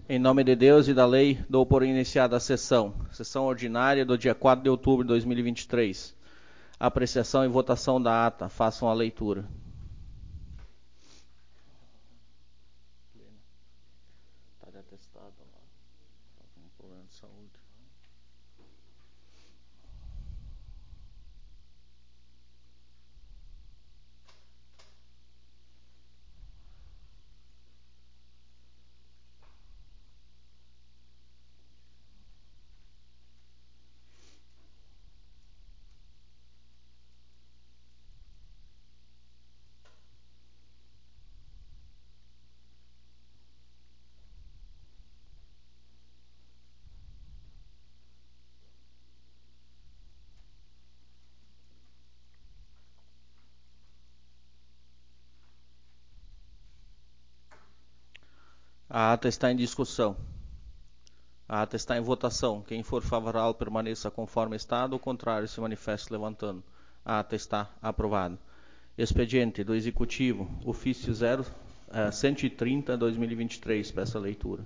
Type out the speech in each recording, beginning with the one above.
Em nome de Deus e da lei, dou por iniciada a sessão ordinária do dia 4 de outubro de 2023. Apreciação e votação da ata. Façam a leitura. Está de atestado lá. Está com um problema de saúde. A ata está em discussão. A ata está em votação. Quem for favorável permaneça conforme está, o contrário se manifeste levantando. A ata está aprovada. Expediente do Executivo, ofício 130/2023. Peço a leitura.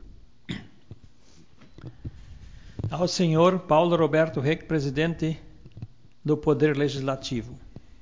Ao senhor Paulo Roberto Reck, presidente do Poder Legislativo.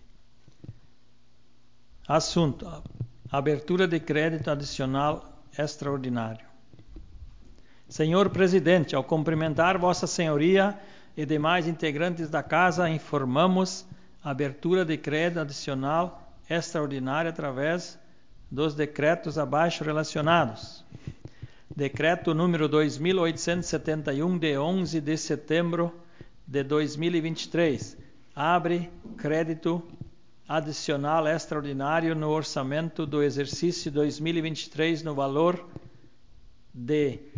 Assunto: abertura de crédito adicional extraordinário. Senhor presidente, ao cumprimentar Vossa Senhoria e demais integrantes da Casa, informamos a abertura de crédito adicional extraordinário através dos decretos abaixo relacionados. Decreto número 2871, de 11 de setembro de 2023. Abre crédito adicional extraordinário no orçamento do exercício 2023 no valor de R$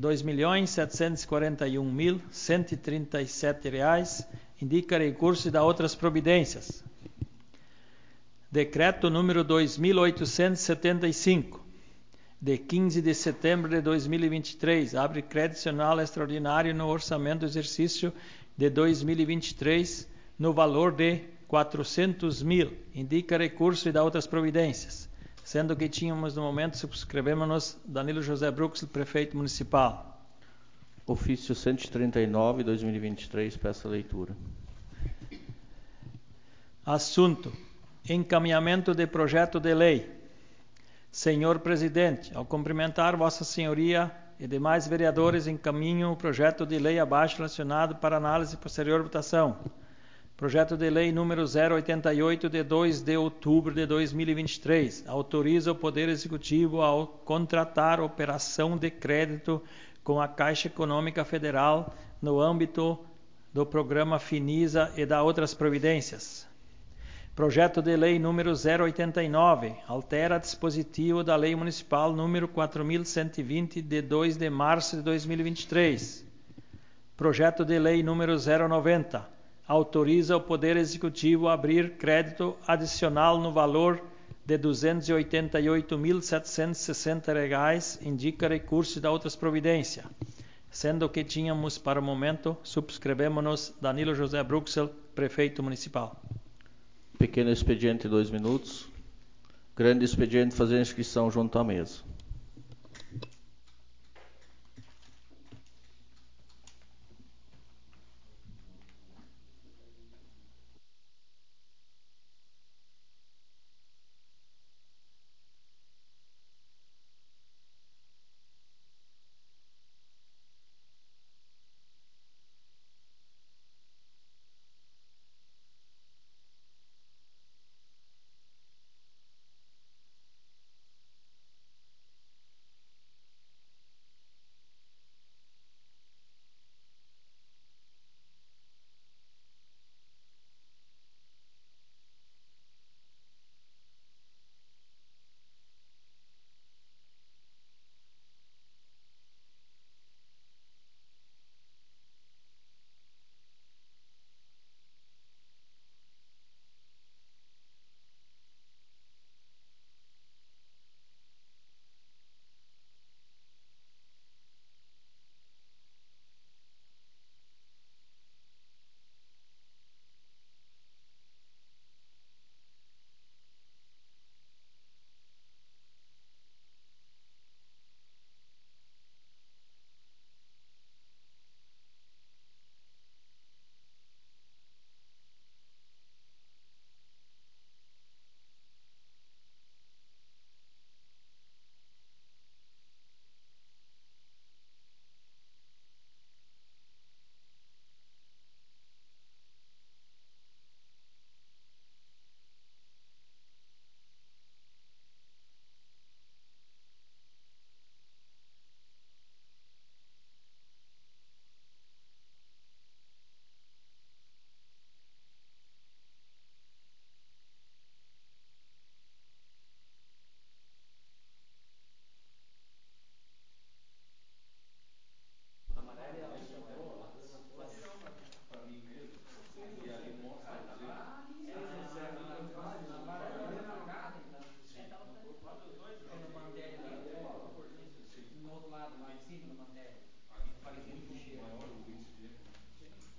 2.741.137. Indica recurso e dá outras providências. Decreto número 2875. De 15 de setembro de 2023, abre crédito adicional extraordinário no orçamento do exercício de 2023 no valor de 400 mil. Indica recurso e dá outras providências. Sendo que tínhamos no momento, subscrevemos Danilo José Bruxel, prefeito municipal. Ofício 139/2023, peço a leitura. Assunto: encaminhamento de projeto de lei. Senhor presidente, ao cumprimentar Vossa Senhoria e demais vereadores, encaminho o projeto de lei abaixo relacionado para análise e posterior votação. Projeto de lei número 088, de 2 de outubro de 2023, autoriza o Poder Executivo a contratar operação de crédito com a Caixa Econômica Federal no âmbito do programa Finisa e dá outras providências. Projeto de lei número 089, altera dispositivo da Lei Municipal número 4.120, de 2 de março de 2023. Projeto de lei número 090, autoriza o Poder Executivo a abrir crédito adicional no valor de R$ 288.760, indica recurso e dá outras providências. Sendo que tínhamos para o momento, subscrevemos Danilo José Bruxel, prefeito municipal. Pequeno expediente, 2 minutos. Grande expediente, fazer a inscrição junto à mesa.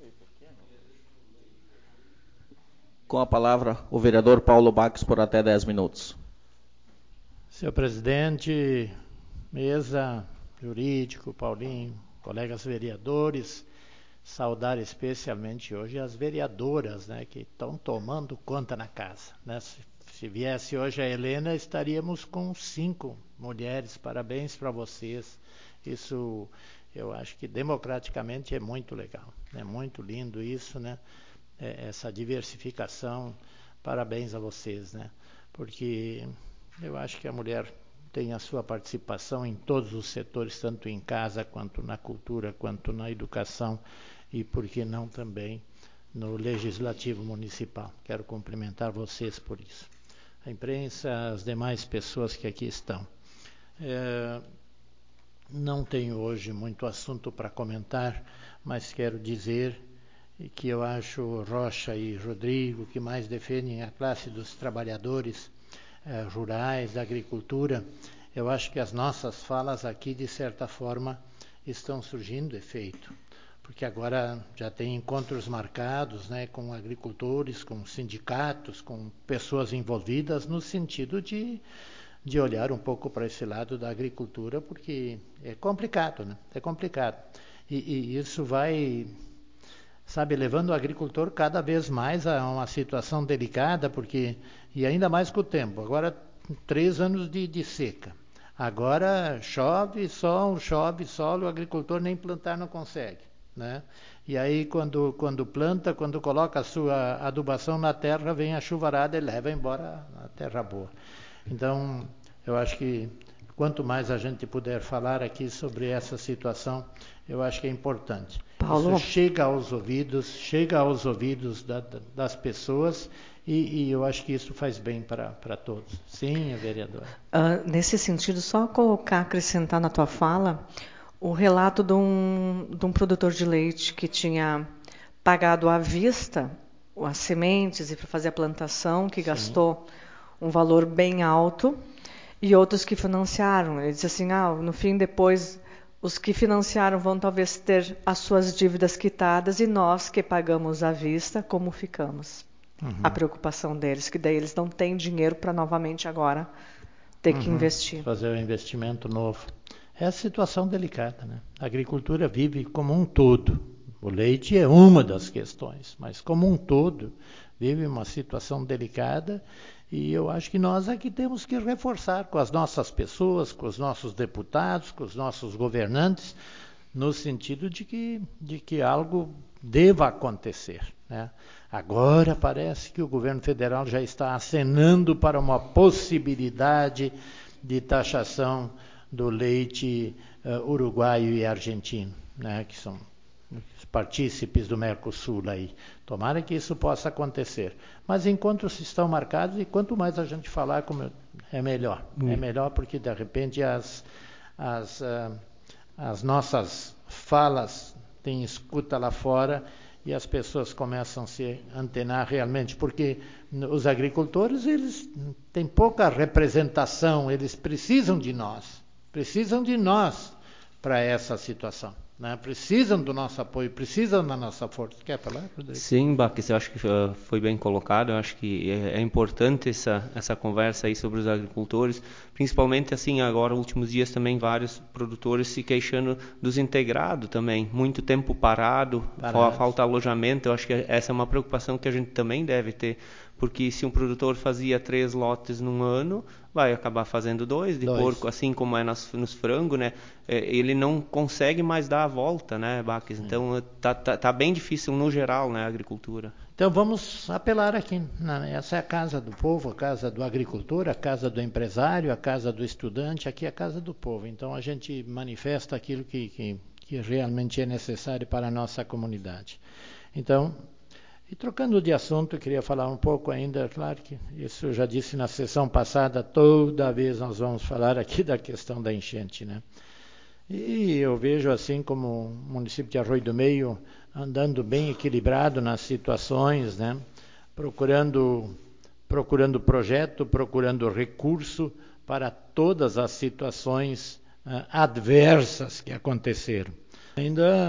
Com a palavra, o vereador Paulo Bax por até 10 minutos. Senhor presidente, mesa, jurídico, Paulinho, colegas vereadores, saudar especialmente hoje as vereadoras, né, que estão tomando conta na casa, né? Se viesse hoje a Helena, estaríamos com 5 mulheres. Parabéns para vocês. Isso, eu acho que democraticamente é muito legal. É muito lindo isso, né? Essa diversificação. Parabéns a vocês, né? Porque eu acho que a mulher tem a sua participação em todos os setores, tanto em casa, quanto na cultura, quanto na educação e, por que não, também no Legislativo Municipal. Quero cumprimentar vocês por isso. A imprensa, as demais pessoas que aqui estão. Não tenho hoje muito assunto para comentar, mas quero dizer que eu acho Rocha e Rodrigo que mais defendem a classe dos trabalhadores rurais, da agricultura. Eu acho que as nossas falas aqui, de certa forma, estão surgindo efeito. Porque agora já tem encontros marcados, né, com agricultores, com sindicatos, com pessoas envolvidas, no sentido de olhar um pouco para esse lado da agricultura, porque é complicado, né? É complicado. E isso vai, sabe, levando o agricultor cada vez mais a uma situação delicada, porque, e ainda mais com o tempo. Agora, 3 anos de seca. Agora chove, sol, o agricultor nem plantar não consegue. Né? E aí quando planta, quando coloca a sua adubação na terra, vem a chuvarada e leva embora a terra boa. Então, eu acho que quanto mais a gente puder falar aqui sobre essa situação, eu acho que é importante. Paulo. Isso chega aos ouvidos das pessoas e eu acho que isso faz bem para todos. Sim, vereadora. Nesse sentido, só acrescentar na tua fala o relato de um produtor de leite que tinha pagado à vista as sementes e para fazer a plantação, que gastou um valor bem alto, e outros que financiaram. Ele disse assim, no fim, depois, os que financiaram vão talvez ter as suas dívidas quitadas e nós que pagamos à vista, como ficamos? A preocupação deles, que daí eles não têm dinheiro para novamente agora ter que investir. Fazer um investimento novo. É a situação delicada, né? A agricultura vive como um todo. O leite é uma das questões, mas como um todo vive uma situação delicada e eu acho que nós aqui temos que reforçar com as nossas pessoas, com os nossos deputados, com os nossos governantes, no sentido de que algo deva acontecer, né? Agora parece que o governo federal já está acenando para uma possibilidade de taxação do leite uruguaio e argentino, né, que são partícipes do Mercosul aí. Tomara que isso possa acontecer. Mas encontros estão marcados e quanto mais a gente falar, é melhor. É melhor porque, de repente, as nossas falas têm escuta lá fora e as pessoas começam a se antenar realmente, porque os agricultores, eles têm pouca representação, eles precisam de nós para essa situação, né? Precisam do nosso apoio, precisam da nossa força. Quer falar, Rodrigo? Sim, Baques, eu acho que foi bem colocado. Eu acho que é importante essa conversa aí sobre os agricultores, principalmente assim agora, últimos dias também vários produtores se queixando dos integrados também, muito tempo parado. Falta alojamento. Eu acho que essa é uma preocupação que a gente também deve ter, porque se um produtor fazia 3 lotes num ano, vai acabar fazendo 2 de porco, assim como é nos frangos, né? Ele não consegue mais dar a volta, né, Baques? Então tá bem difícil no geral, né, a agricultura. Então vamos apelar aqui. Essa é a casa do povo, a casa do agricultor, a casa do empresário, a casa do estudante, aqui é a casa do povo. Então a gente manifesta aquilo que realmente é necessário para a nossa comunidade. Então, e trocando de assunto, eu queria falar um pouco ainda, claro que isso eu já disse na sessão passada, toda vez nós vamos falar aqui da questão da enchente, né? E eu vejo assim como o município de Arroio do Meio andando bem equilibrado nas situações, né? Procurando projeto, procurando recurso para todas as situações adversas que aconteceram. Ainda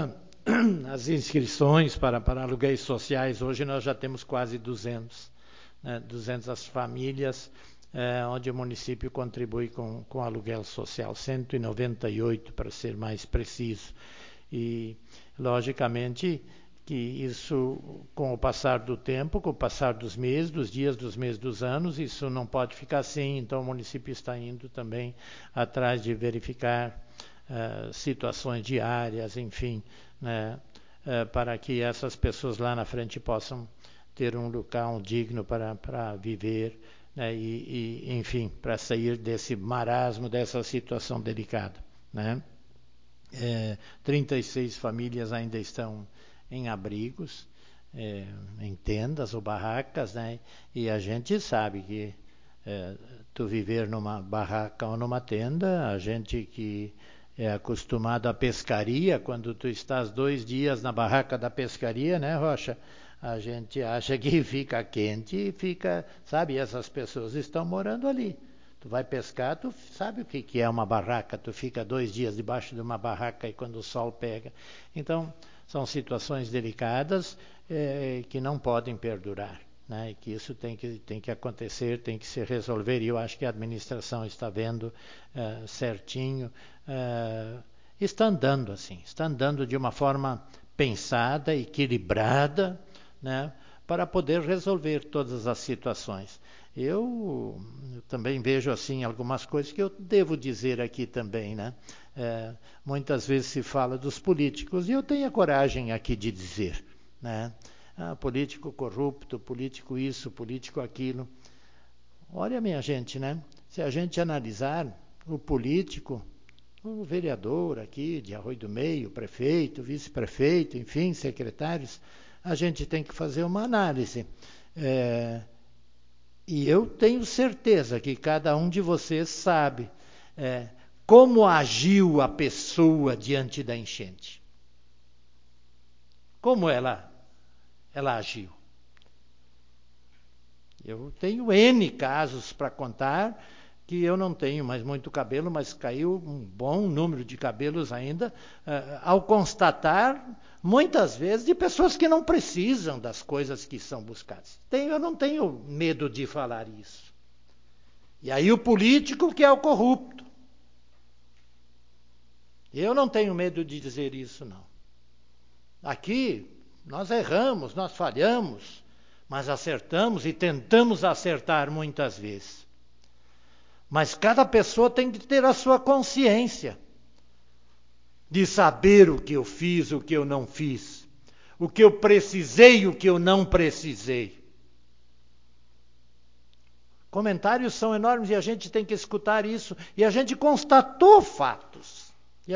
as inscrições para aluguéis sociais, hoje nós já temos quase 200, né, 200 famílias, onde o município contribui com aluguel social, 198 para ser mais preciso. E, logicamente, que isso, com o passar do tempo, com o passar dos meses, dos dias, dos meses, dos anos, isso não pode ficar assim. Então, o município está indo também atrás de verificar situações diárias, enfim, né, para que essas pessoas lá na frente possam ter um local digno para viver, né, enfim, para sair desse marasmo, dessa situação delicada, né? 36 famílias ainda estão em abrigos, em tendas ou barracas, né? E a gente sabe que tu viver numa barraca ou numa tenda, a gente que é acostumado à pescaria, quando tu estás 2 dias na barraca da pescaria, né, Rocha? A gente acha que fica quente e fica, sabe, essas pessoas estão morando ali. Tu vai pescar, tu sabe o que é uma barraca, tu fica 2 dias debaixo de uma barraca e quando o sol pega. Então, são situações delicadas que não podem perdurar, né? E que isso tem que acontecer, tem que se resolver, e eu acho que a administração está vendo certinho, está andando assim, está andando de uma forma pensada, equilibrada, né? Para poder resolver todas as situações. Eu também vejo assim algumas coisas que eu devo dizer aqui também, né? Muitas vezes se fala dos políticos e eu tenho a coragem aqui de dizer, né? Político corrupto, político isso, político aquilo. Olha, minha gente, né? Se a gente analisar o político, o vereador aqui de Arroio do Meio, prefeito, vice-prefeito, enfim, secretários, a gente tem que fazer uma análise. E eu tenho certeza que cada um de vocês sabe como agiu a pessoa diante da enchente. Como ela agiu. Eu tenho N casos para contar, que eu não tenho mais muito cabelo, mas caiu um bom número de cabelos ainda, ao constatar, muitas vezes, de pessoas que não precisam das coisas que são buscadas. Eu não tenho medo de falar isso. E aí o político que é o corrupto. Eu não tenho medo de dizer isso, não. Aqui, nós erramos, nós falhamos, mas acertamos e tentamos acertar muitas vezes. Mas cada pessoa tem que ter a sua consciência de saber o que eu fiz, o que eu não fiz, o que eu precisei, o que eu não precisei. Comentários são enormes e a gente tem que escutar isso. E a gente constatou fatos.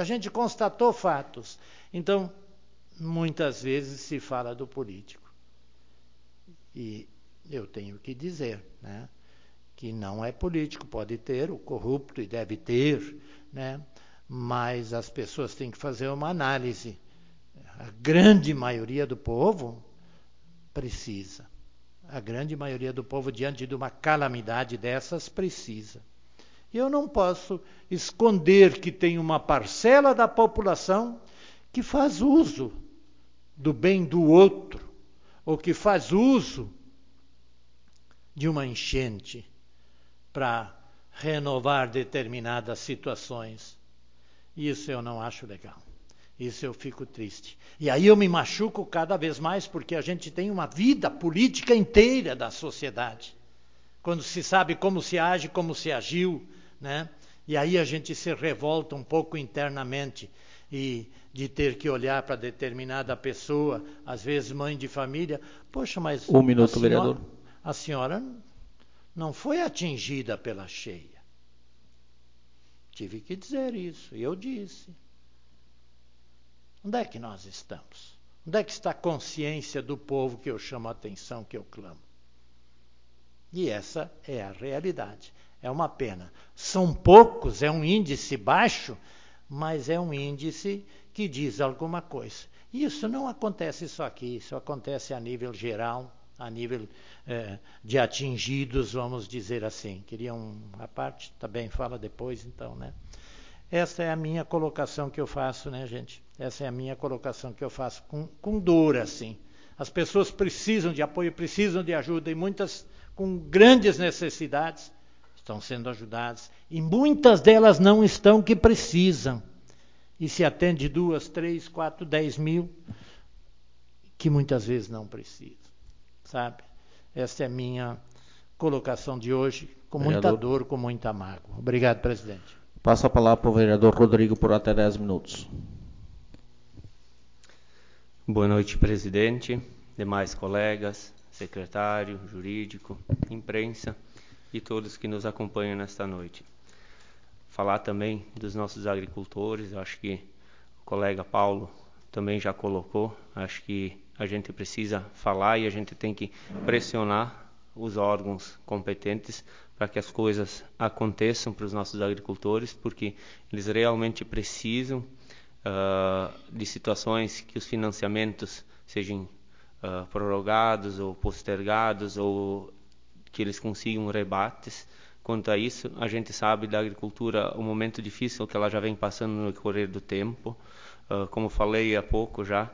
Então, muitas vezes se fala do político. E eu tenho que dizer, né, que não é político, pode ter o corrupto e deve ter, né, mas as pessoas têm que fazer uma análise. A grande maioria do povo precisa. A grande maioria do povo, diante de uma calamidade dessas, precisa. E eu não posso esconder que tem uma parcela da população que faz uso do bem do outro, ou que faz uso de uma enchente para renovar determinadas situações. Isso eu não acho legal. Isso eu fico triste. E aí eu me machuco cada vez mais, porque a gente tem uma vida política inteira da sociedade. Quando se sabe como se age, como se agiu, né? E aí a gente se revolta um pouco internamente, e de ter que olhar para determinada pessoa, às vezes mãe de família. Poxa, mas Um minuto, vereador. A senhora não foi atingida pela cheia. Tive que dizer isso, e eu disse. Onde é que nós estamos? Onde é que está a consciência do povo que eu chamo a atenção, que eu clamo? E essa é a realidade. É uma pena. São poucos, é um índice baixo, mas é um índice que diz alguma coisa. E isso não acontece só aqui, isso acontece a nível geral, a nível de atingidos, vamos dizer assim. Queria uma parte, também fala depois, então, né? Essa é a minha colocação que eu faço, né, gente? Essa é a minha colocação que eu faço com dor, assim. As pessoas precisam de apoio, precisam de ajuda, e muitas com grandes necessidades estão sendo ajudadas. E muitas delas não estão que precisam. E se atende 2, 3, 4, 10 mil, que muitas vezes não precisam, sabe? Essa é a minha colocação de hoje, com muita dor, com muita mágoa. Obrigado, presidente. Passo a palavra para o vereador Rodrigo por até 10 minutos. Boa noite, presidente, demais colegas, secretário, jurídico, imprensa e todos que nos acompanham nesta noite. Falar também dos nossos agricultores, acho que o colega Paulo também já colocou, acho que a gente precisa falar e a gente tem que pressionar os órgãos competentes para que as coisas aconteçam para os nossos agricultores, porque eles realmente precisam de situações que os financiamentos sejam prorrogados ou postergados, ou que eles consigam rebates. Quanto a isso, a gente sabe da agricultura o momento difícil que ela já vem passando no decorrer do tempo. Como falei há pouco já,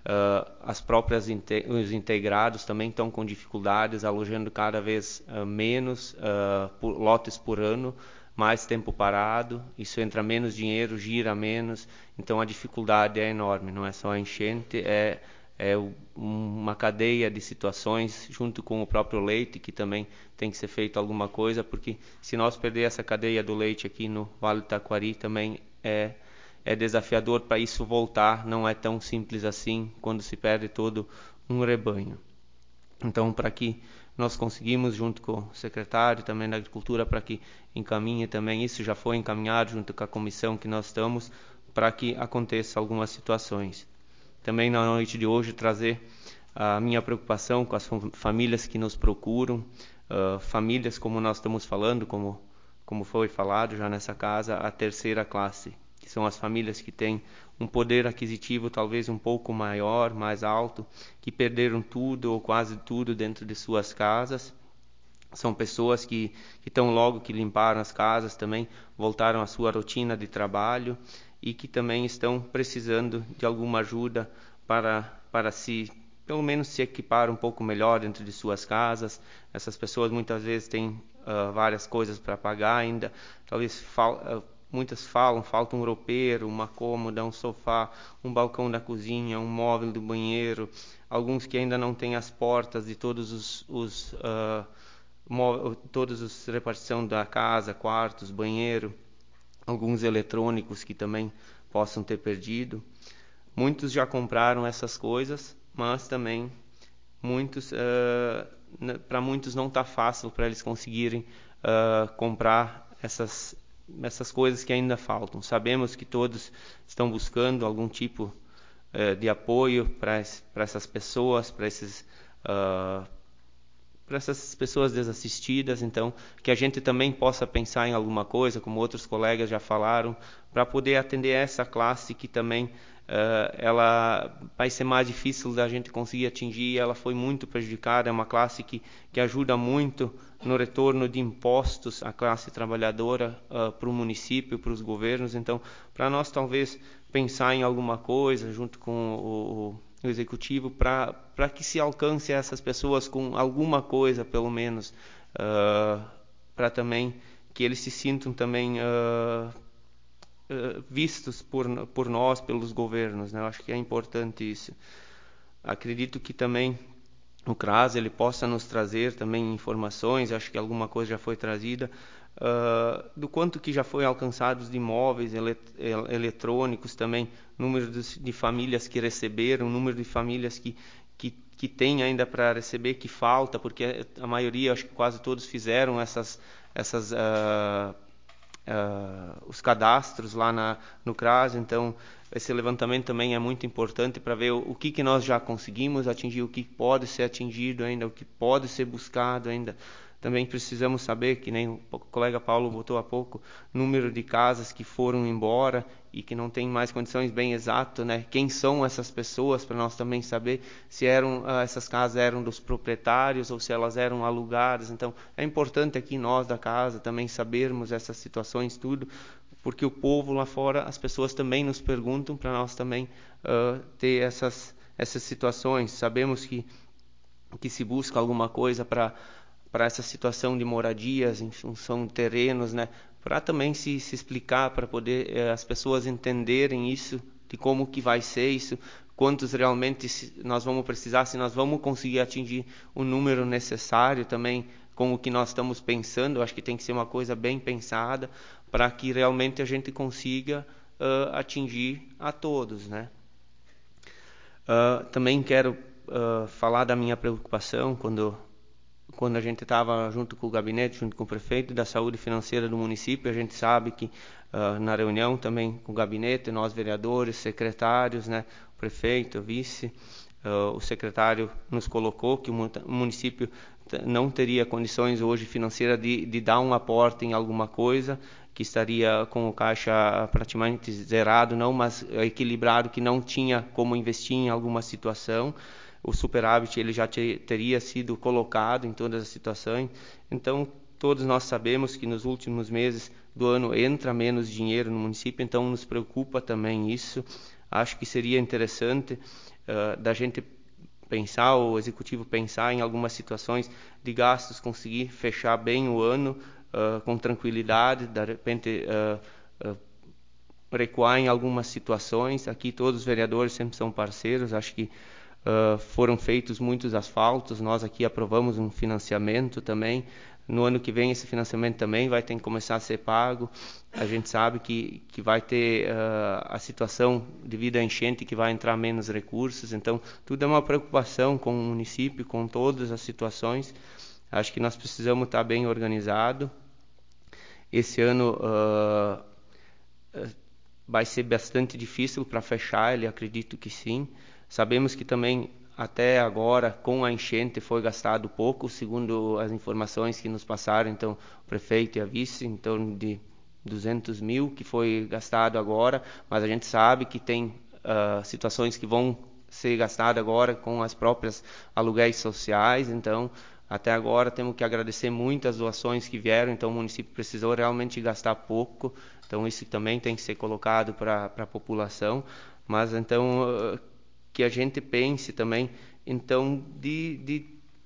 os integrados também estão com dificuldades, alojando cada vez menos lotes por ano, mais tempo parado, isso entra menos dinheiro, gira menos, então a dificuldade é enorme, não é só a enchente, é uma cadeia de situações junto com o próprio leite, que também tem que ser feito alguma coisa, porque se nós perder essa cadeia do leite aqui no Vale do Taquari, também é desafiador para isso voltar, não é tão simples assim quando se perde todo um rebanho. Então, para que nós conseguimos, junto com o secretário também da Agricultura, para que encaminhe também, isso já foi encaminhado junto com a comissão que nós estamos, para que aconteça algumas situações. Também na noite de hoje trazer a minha preocupação com as famílias que nos procuram, famílias como nós estamos falando, como foi falado já nessa casa, a terceira classe, que são as famílias que têm um poder aquisitivo talvez um pouco maior, mais alto, que perderam tudo ou quase tudo dentro de suas casas. São pessoas que tão logo que limparam as casas também voltaram à sua rotina de trabalho e que também estão precisando de alguma ajuda para pelo menos se equipar um pouco melhor dentro de suas casas. Essas pessoas muitas vezes têm várias coisas para pagar ainda, talvez muitas falta um roupeiro, uma cômoda, um sofá, um balcão da cozinha, um móvel do banheiro, alguns que ainda não têm as portas de todos os repartição da casa, quartos, banheiro, alguns eletrônicos que também possam ter perdido. Muitos já compraram essas coisas, mas também para muitos não está fácil para eles conseguirem comprar essas coisas que ainda faltam. Sabemos que todos estão buscando algum tipo de apoio para essas pessoas, para essas pessoas desassistidas, então que a gente também possa pensar em alguma coisa, como outros colegas já falaram, para poder atender essa classe que também ela vai ser mais difícil da gente conseguir atingir. Ela foi muito prejudicada, é uma classe que ajuda muito no retorno de impostos à classe trabalhadora, para o município, para os governos. Então, para nós talvez pensar em alguma coisa junto com o executivo para que se alcance essas pessoas com alguma coisa, pelo menos, para também que eles se sintam também vistos por nós, pelos governos, né? Eu acho que é importante isso. Acredito que também o CRAS ele possa nos trazer também informações, acho que alguma coisa já foi trazida, do quanto que já foi alcançados de imóveis eletrônicos também, número de famílias que receberam, número de famílias que tem ainda para receber, que falta, porque a maioria, acho que quase todos fizeram os cadastros lá no CRAS. Então esse levantamento também é muito importante para ver o que nós já conseguimos atingir, o que pode ser atingido ainda, o que pode ser buscado ainda. Também precisamos saber, que nem o colega Paulo botou há pouco, número de casas que foram embora e que não tem mais condições bem exatas, né? Quem são essas pessoas, para nós também saber se essas casas eram dos proprietários ou se elas eram alugadas. Então é importante aqui nós da casa também sabermos essas situações tudo, porque o povo lá fora, as pessoas também nos perguntam para nós também ter essas situações. Sabemos que se busca alguma coisa para essa situação de moradias em função de terrenos, né? Para também se explicar, para poder as pessoas entenderem isso, de como que vai ser isso, quantos realmente nós vamos precisar, se nós vamos conseguir atingir o número necessário também com o que nós estamos pensando. Eu acho que tem que ser uma coisa bem pensada para que realmente a gente consiga atingir a todos, né? Também quero falar da minha preocupação quando a gente estava junto com o gabinete, junto com o prefeito da saúde financeira do município. A gente sabe que na reunião também com o gabinete, nós vereadores, secretários, né, o prefeito, o vice, o secretário nos colocou que o município não teria condições hoje financeiras de dar um aporte em alguma coisa, que estaria com o caixa praticamente zerado, não, mas equilibrado, que não tinha como investir em alguma situação. O superávit ele já teria sido colocado em todas as situações. Então, todos nós sabemos que nos últimos meses do ano entra menos dinheiro no município, então nos preocupa também isso. Acho que seria interessante da gente pensar, o executivo pensar em algumas situações de gastos, conseguir fechar bem o ano com tranquilidade, de repente recuar em algumas situações. Aqui todos os vereadores sempre são parceiros, acho que foram feitos muitos asfaltos, nós aqui aprovamos um financiamento também. No ano que vem esse financiamento também vai ter que começar a ser pago. A gente sabe que vai ter a situação devido à enchente, que vai entrar menos recursos. Então, tudo é uma preocupação com o município, com todas as situações. Acho que nós precisamos estar bem organizados. Esse ano vai ser bastante difícil para fechar, ele acredito que sim. Sabemos que também até agora com a enchente foi gastado pouco, segundo as informações que nos passaram, então o prefeito e a vice, em torno de 200 mil que foi gastado agora, mas a gente sabe que tem situações que vão ser gastadas agora com as próprias aluguéis sociais. Então até agora temos que agradecer muito as doações que vieram, então o município precisou realmente gastar pouco, então isso também tem que ser colocado para a população. Mas então que a gente pense também então de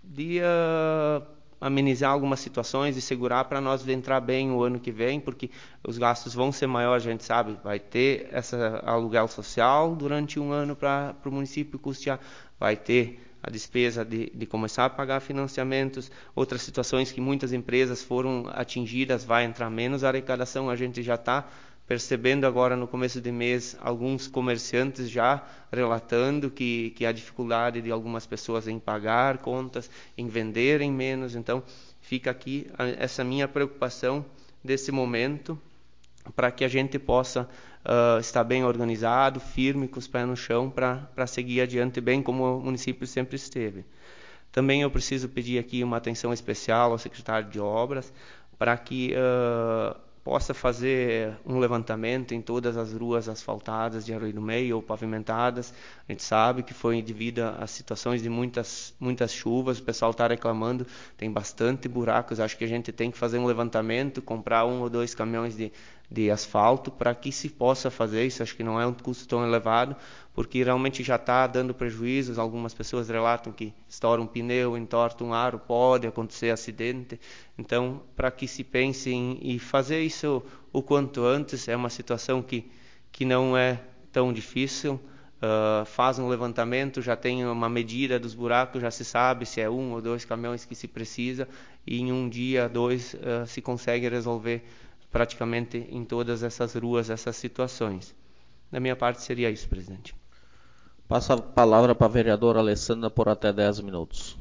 amenizar algumas situações e segurar para nós entrar bem o ano que vem, porque os gastos vão ser maiores, a gente sabe, vai ter essa aluguel social durante um ano para o município custear, vai ter a despesa de começar a pagar financiamentos, outras situações que muitas empresas foram atingidas, vai entrar menos arrecadação. A gente já está percebendo agora no começo de mês alguns comerciantes já relatando que há dificuldade de algumas pessoas em pagar contas, em venderem menos. Então fica aqui essa minha preocupação desse momento, para que a gente possa estar bem organizado, firme, com os pés no chão, para seguir adiante bem como o município sempre esteve. Também eu preciso pedir aqui uma atenção especial ao secretário de Obras, para que possa fazer um levantamento em todas as ruas asfaltadas de Arroio do Meio ou pavimentadas. A gente sabe que foi devido a situações de muitas chuvas, o pessoal está reclamando, tem bastante buracos. Acho que a gente tem que fazer um levantamento, comprar 1 ou 2 caminhões de asfalto para que se possa fazer isso. Acho que não é um custo tão elevado, porque realmente já está dando prejuízos. Algumas pessoas relatam que estoura um pneu, entorta um aro, pode acontecer acidente. Então, para que se pense em fazer isso o quanto antes, é uma situação que não é tão difícil. Faz um levantamento, já tem uma medida dos buracos, já se sabe se é 1 ou 2 caminhões que se precisa, e em um dia, 2, se consegue resolver praticamente em todas essas ruas, essas situações. Da minha parte seria isso, presidente. Passo a palavra para a vereadora Alessandra por até 10 minutos.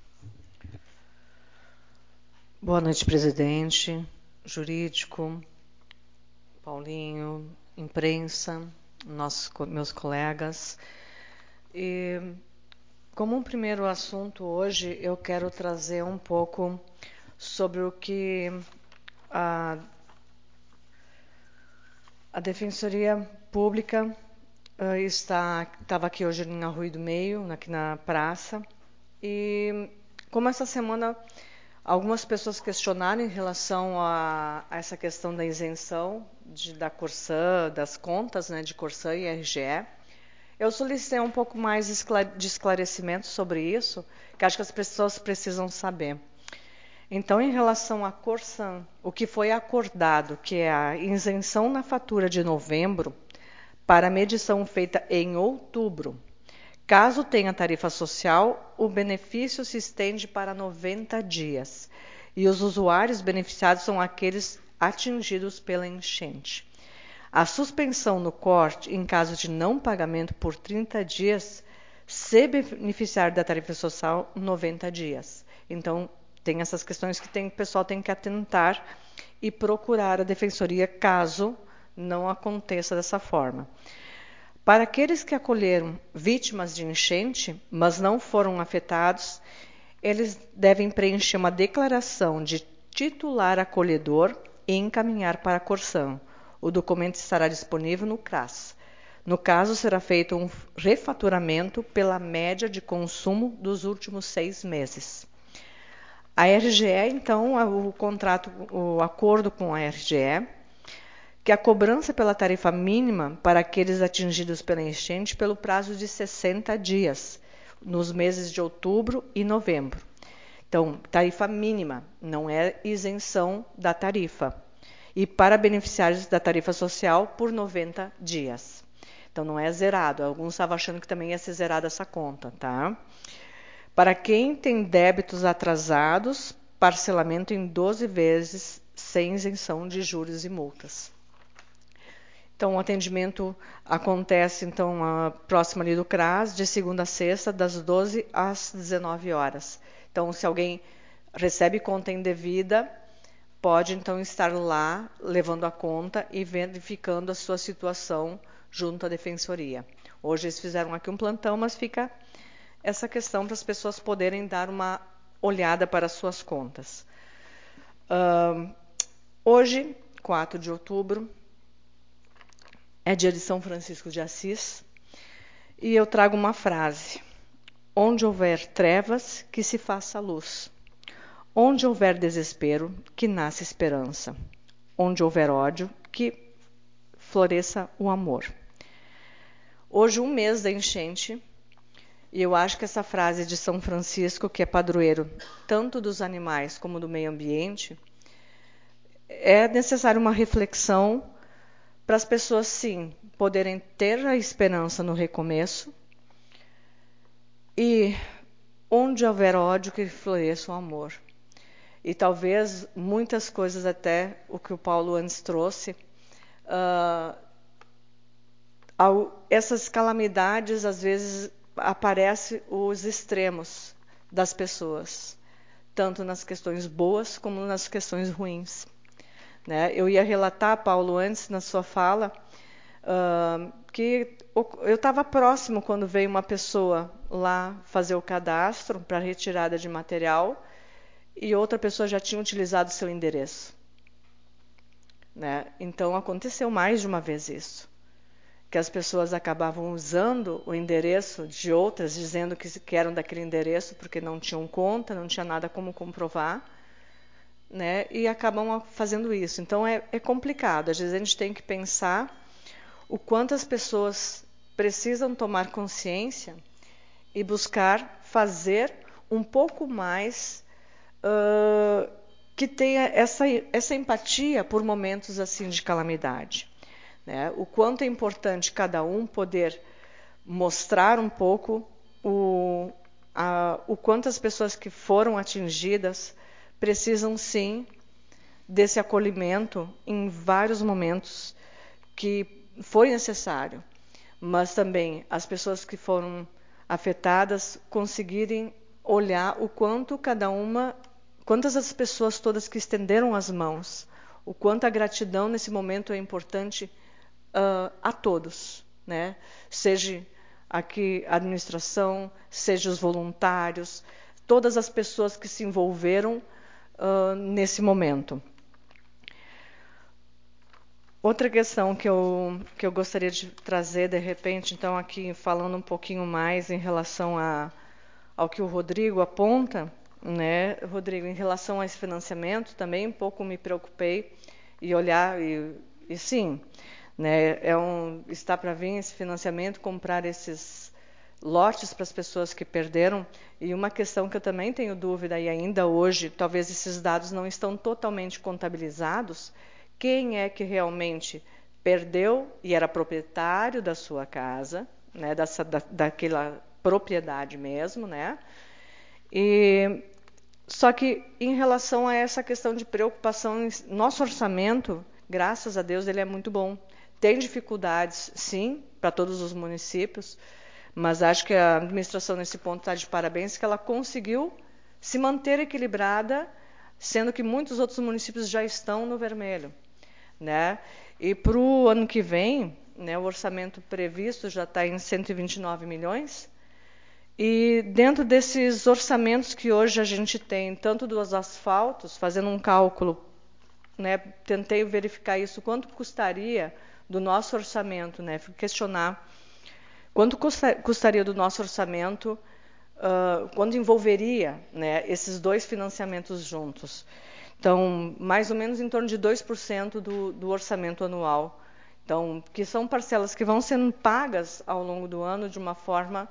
Boa noite, presidente, jurídico, Paulinho, imprensa, meus colegas. E, como um primeiro assunto hoje, eu quero trazer um pouco sobre o que a Defensoria Pública estava aqui hoje em Arroio do Meio, aqui na praça, e como essa semana Algumas pessoas questionaram em relação a essa questão da isenção da Corsã, das contas, né, de Corsã e RGE. Eu solicitei um pouco mais de esclarecimento sobre isso, que acho que as pessoas precisam saber. Então, em relação à Corsã, o que foi acordado, que é a isenção na fatura de novembro para a medição feita em outubro. Caso tenha tarifa social, o benefício se estende para 90 dias. E os usuários beneficiados são aqueles atingidos pela enchente. A suspensão no corte, em caso de não pagamento por 30 dias, se beneficiar da tarifa social, 90 dias. Então, tem essas questões que o pessoal tem que atentar e procurar a defensoria caso não aconteça dessa forma. Para aqueles que acolheram vítimas de enchente, mas não foram afetados, eles devem preencher uma declaração de titular acolhedor e encaminhar para a Corsã. O documento estará disponível no CRAS. No caso, será feito um refaturamento pela média de consumo dos últimos 6 meses. A RGE, então, o acordo com a RGE, que a cobrança pela tarifa mínima para aqueles atingidos pela enchente pelo prazo de 60 dias, nos meses de outubro e novembro. Então, tarifa mínima, não é isenção da tarifa. E para beneficiários da tarifa social, por 90 dias. Então, não é zerado. Alguns estavam achando que também ia ser zerada essa conta, tá? Para quem tem débitos atrasados, parcelamento em 12 vezes, sem isenção de juros e multas. Então, o atendimento acontece, então, próximo ali do CRAS, de segunda a sexta, das 12 às 19 horas. Então, se alguém recebe conta indevida, pode, então, estar lá, levando a conta e verificando a sua situação junto à defensoria. Hoje eles fizeram aqui um plantão, mas fica essa questão para as pessoas poderem dar uma olhada para as suas contas. Hoje, 4 de outubro, é dia de São Francisco de Assis, e eu trago uma frase: onde houver trevas, que se faça luz. Onde houver desespero, que nasça esperança. Onde houver ódio, que floresça o amor. Hoje, um mês da enchente, e eu acho que essa frase de São Francisco, que é padroeiro tanto dos animais como do meio ambiente, é necessário uma reflexão para as pessoas, sim, poderem ter a esperança no recomeço, e onde houver ódio, que floresça o amor. E talvez muitas coisas, até o que o Paulo antes trouxe, essas calamidades, às vezes, aparecem os extremos das pessoas, tanto nas questões boas como nas questões ruins. Né? Eu ia relatar, Paulo, antes, na sua fala, que eu estava próximo quando veio uma pessoa lá fazer o cadastro para retirada de material e outra pessoa já tinha utilizado seu endereço. Né? Então, aconteceu mais de uma vez isso, que as pessoas acabavam usando o endereço de outras, dizendo que eram daquele endereço porque não tinham conta, não tinha nada como comprovar, né? E acabam fazendo isso. Então, é complicado. Às vezes a gente tem que pensar o quanto as pessoas precisam tomar consciência e buscar fazer um pouco mais que tenha essa empatia por momentos assim de calamidade. Né? O quanto é importante cada um poder mostrar um pouco o quanto as pessoas que foram atingidas precisam, sim, desse acolhimento em vários momentos que foi necessário, mas também as pessoas que foram afetadas conseguirem olhar o quanto quantas as pessoas todas que estenderam as mãos, o quanto a gratidão nesse momento é importante a todos, né? Seja aqui a administração, seja os voluntários, todas as pessoas que se envolveram nesse momento. Outra questão que eu gostaria de trazer, de repente, então, aqui falando um pouquinho mais em relação ao que o Rodrigo aponta, né, Rodrigo, em relação a esse financiamento, também um pouco me preocupei e olhar, e sim, né, está para vir esse financiamento, comprar esses lotes para as pessoas que perderam. E uma questão que eu também tenho dúvida, e ainda hoje, talvez esses dados não estão totalmente contabilizados, quem é que realmente perdeu e era proprietário da sua casa, né, daquela propriedade mesmo, né? E só que em relação a essa questão de preocupação, nosso orçamento, graças a Deus, ele é muito bom. Tem dificuldades, sim, para todos os municípios, mas acho que a administração nesse ponto está de parabéns, que ela conseguiu se manter equilibrada, sendo que muitos outros municípios já estão no vermelho, né? E para o ano que vem, né, o orçamento previsto já está em 129 milhões. E dentro desses orçamentos que hoje a gente tem, tanto dos asfaltos, fazendo um cálculo, né, tentei verificar isso, quanto custaria do nosso orçamento, né, questionar quanto custaria do nosso orçamento, quando envolveria, né, esses dois financiamentos juntos. Então, mais ou menos em torno de 2% do orçamento anual. Então, que são parcelas que vão sendo pagas ao longo do ano de uma forma,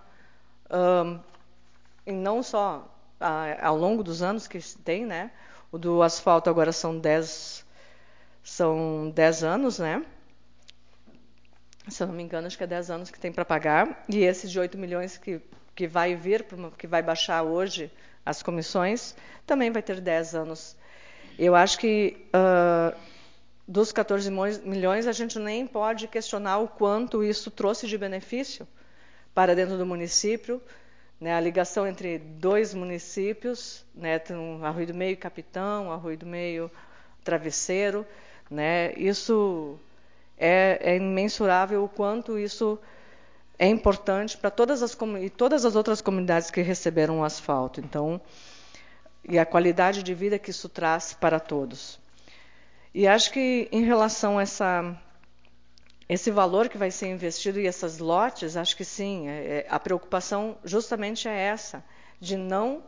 e não só ao longo dos anos que tem, né? O do asfalto agora são 10 anos, né? Se eu não me engano, acho que é 10 anos que tem para pagar. E esses de 8 milhões que vai vir, que vai baixar hoje as comissões, também vai ter 10 anos. Eu acho que dos 14 milhões, a gente nem pode questionar o quanto isso trouxe de benefício para dentro do município, né? A ligação entre dois municípios, né? Tem Arroio do Meio Capitão, Arroio do Meio Travesseiro, né? Isso é imensurável o quanto isso é importante para todas as outras comunidades que receberam o asfalto. Então, e a qualidade de vida que isso traz para todos. E acho que em relação a esse valor que vai ser investido e essas lotes, acho que sim, a preocupação justamente é essa, de não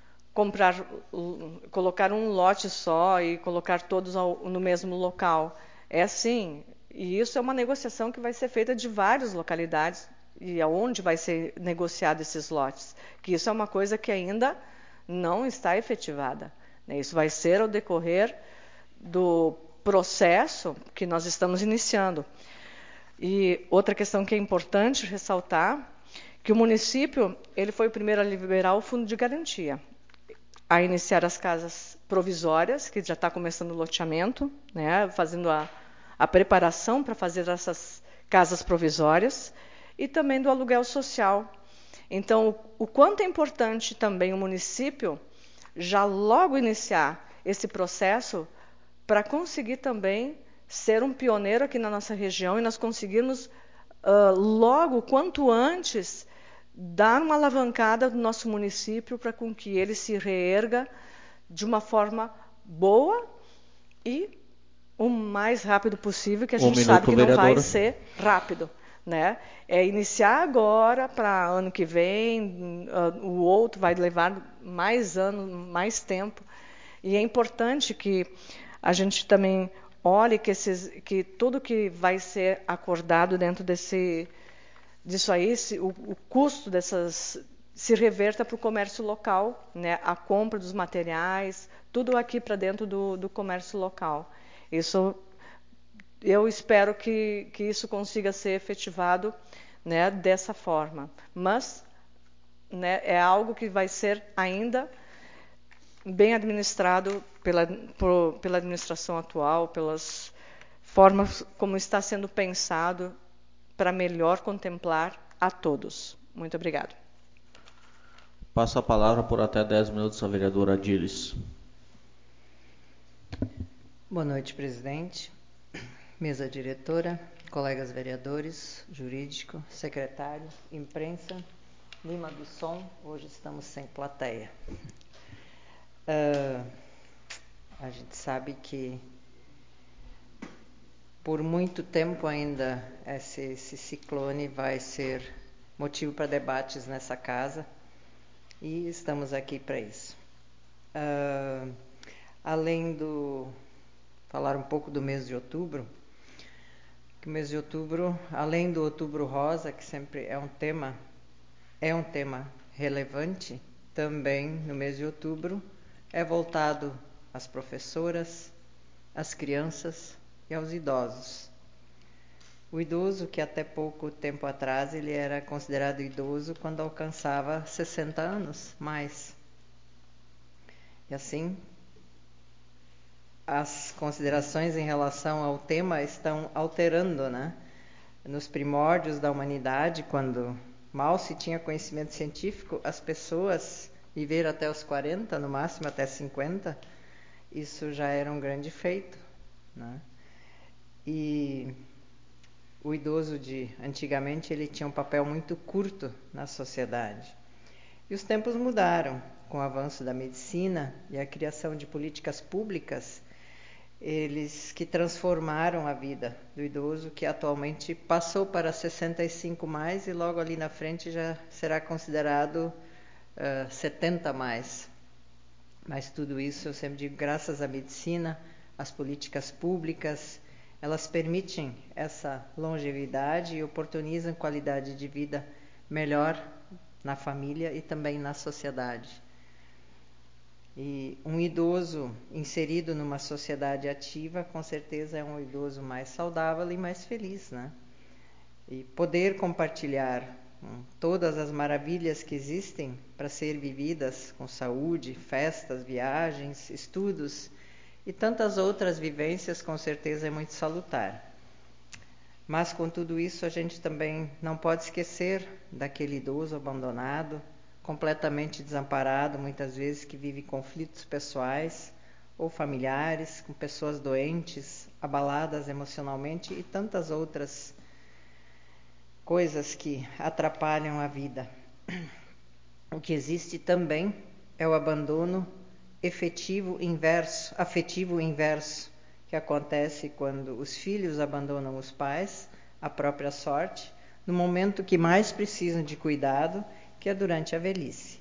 colocar um lote só e colocar todos no mesmo local. É assim, e isso é uma negociação que vai ser feita de várias localidades e aonde vai ser negociado esses lotes, que isso é uma coisa que ainda não está efetivada, né? Isso vai ser ao decorrer do processo que nós estamos iniciando. E outra questão que é importante ressaltar, que o município ele foi o primeiro a liberar o fundo de garantia, a iniciar as casas provisórias, que já está começando o loteamento, né, fazendo a preparação para fazer essas casas provisórias, e também do aluguel social. Então, o quanto é importante também o município já logo iniciar esse processo para conseguir também ser um pioneiro aqui na nossa região e nós conseguirmos logo, quanto antes, dar uma alavancada do nosso município para com que ele se reerga de uma forma boa e o mais rápido possível, que a gente sabe que não vai ser rápido, né? É iniciar agora para ano que vem, o outro vai levar mais anos, mais tempo. E é importante que a gente também olhe que tudo que vai ser acordado dentro disso aí, o custo dessas se reverta para o comércio local, né? A compra dos materiais, tudo aqui para dentro do comércio local. Isso, eu espero que isso consiga ser efetivado, né, dessa forma. Mas, né, é algo que vai ser ainda bem administrado pela administração atual, pelas formas como está sendo pensado para melhor contemplar a todos. Muito obrigado. Passo a palavra por até 10 minutos à vereadora Adilis. Boa noite, presidente, mesa diretora, colegas vereadores, jurídico, secretário, imprensa, Lima do Som, hoje estamos sem plateia. A gente sabe que por muito tempo ainda esse ciclone vai ser motivo para debates nessa casa e estamos aqui para isso. Além do... falar um pouco do mês de outubro, que o mês de outubro, além do Outubro Rosa, que sempre é um tema relevante, também no mês de outubro é voltado às professoras, às crianças e aos idosos. O idoso, que até pouco tempo atrás ele era considerado idoso quando alcançava 60 anos, mais. E assim, as considerações em relação ao tema estão alterando, né? Nos primórdios da humanidade, quando mal se tinha conhecimento científico, as pessoas viver até os 40, no máximo até 50, isso já era um grande feito, né? E o idoso de antigamente ele tinha um papel muito curto na sociedade. E os tempos mudaram com o avanço da medicina e a criação de políticas públicas, eles que transformaram a vida do idoso, que atualmente passou para 65 mais e logo ali na frente já será considerado 70 mais. Mas tudo isso, eu sempre digo, graças à medicina, às políticas públicas, elas permitem essa longevidade e oportunizam qualidade de vida melhor na família e também na sociedade. E um idoso inserido numa sociedade ativa, com certeza é um idoso mais saudável e mais feliz, né? E poder compartilhar todas as maravilhas que existem para ser vividas com saúde, festas, viagens, estudos e tantas outras vivências, com certeza é muito salutar. Mas com tudo isso a gente também não pode esquecer daquele idoso abandonado, completamente desamparado, muitas vezes que vive conflitos pessoais ou familiares, com pessoas doentes, abaladas emocionalmente e tantas outras coisas que atrapalham a vida. O que existe também é o abandono afetivo inverso, que acontece quando os filhos abandonam os pais, à própria sorte, no momento que mais precisam de cuidado, que é durante a velhice.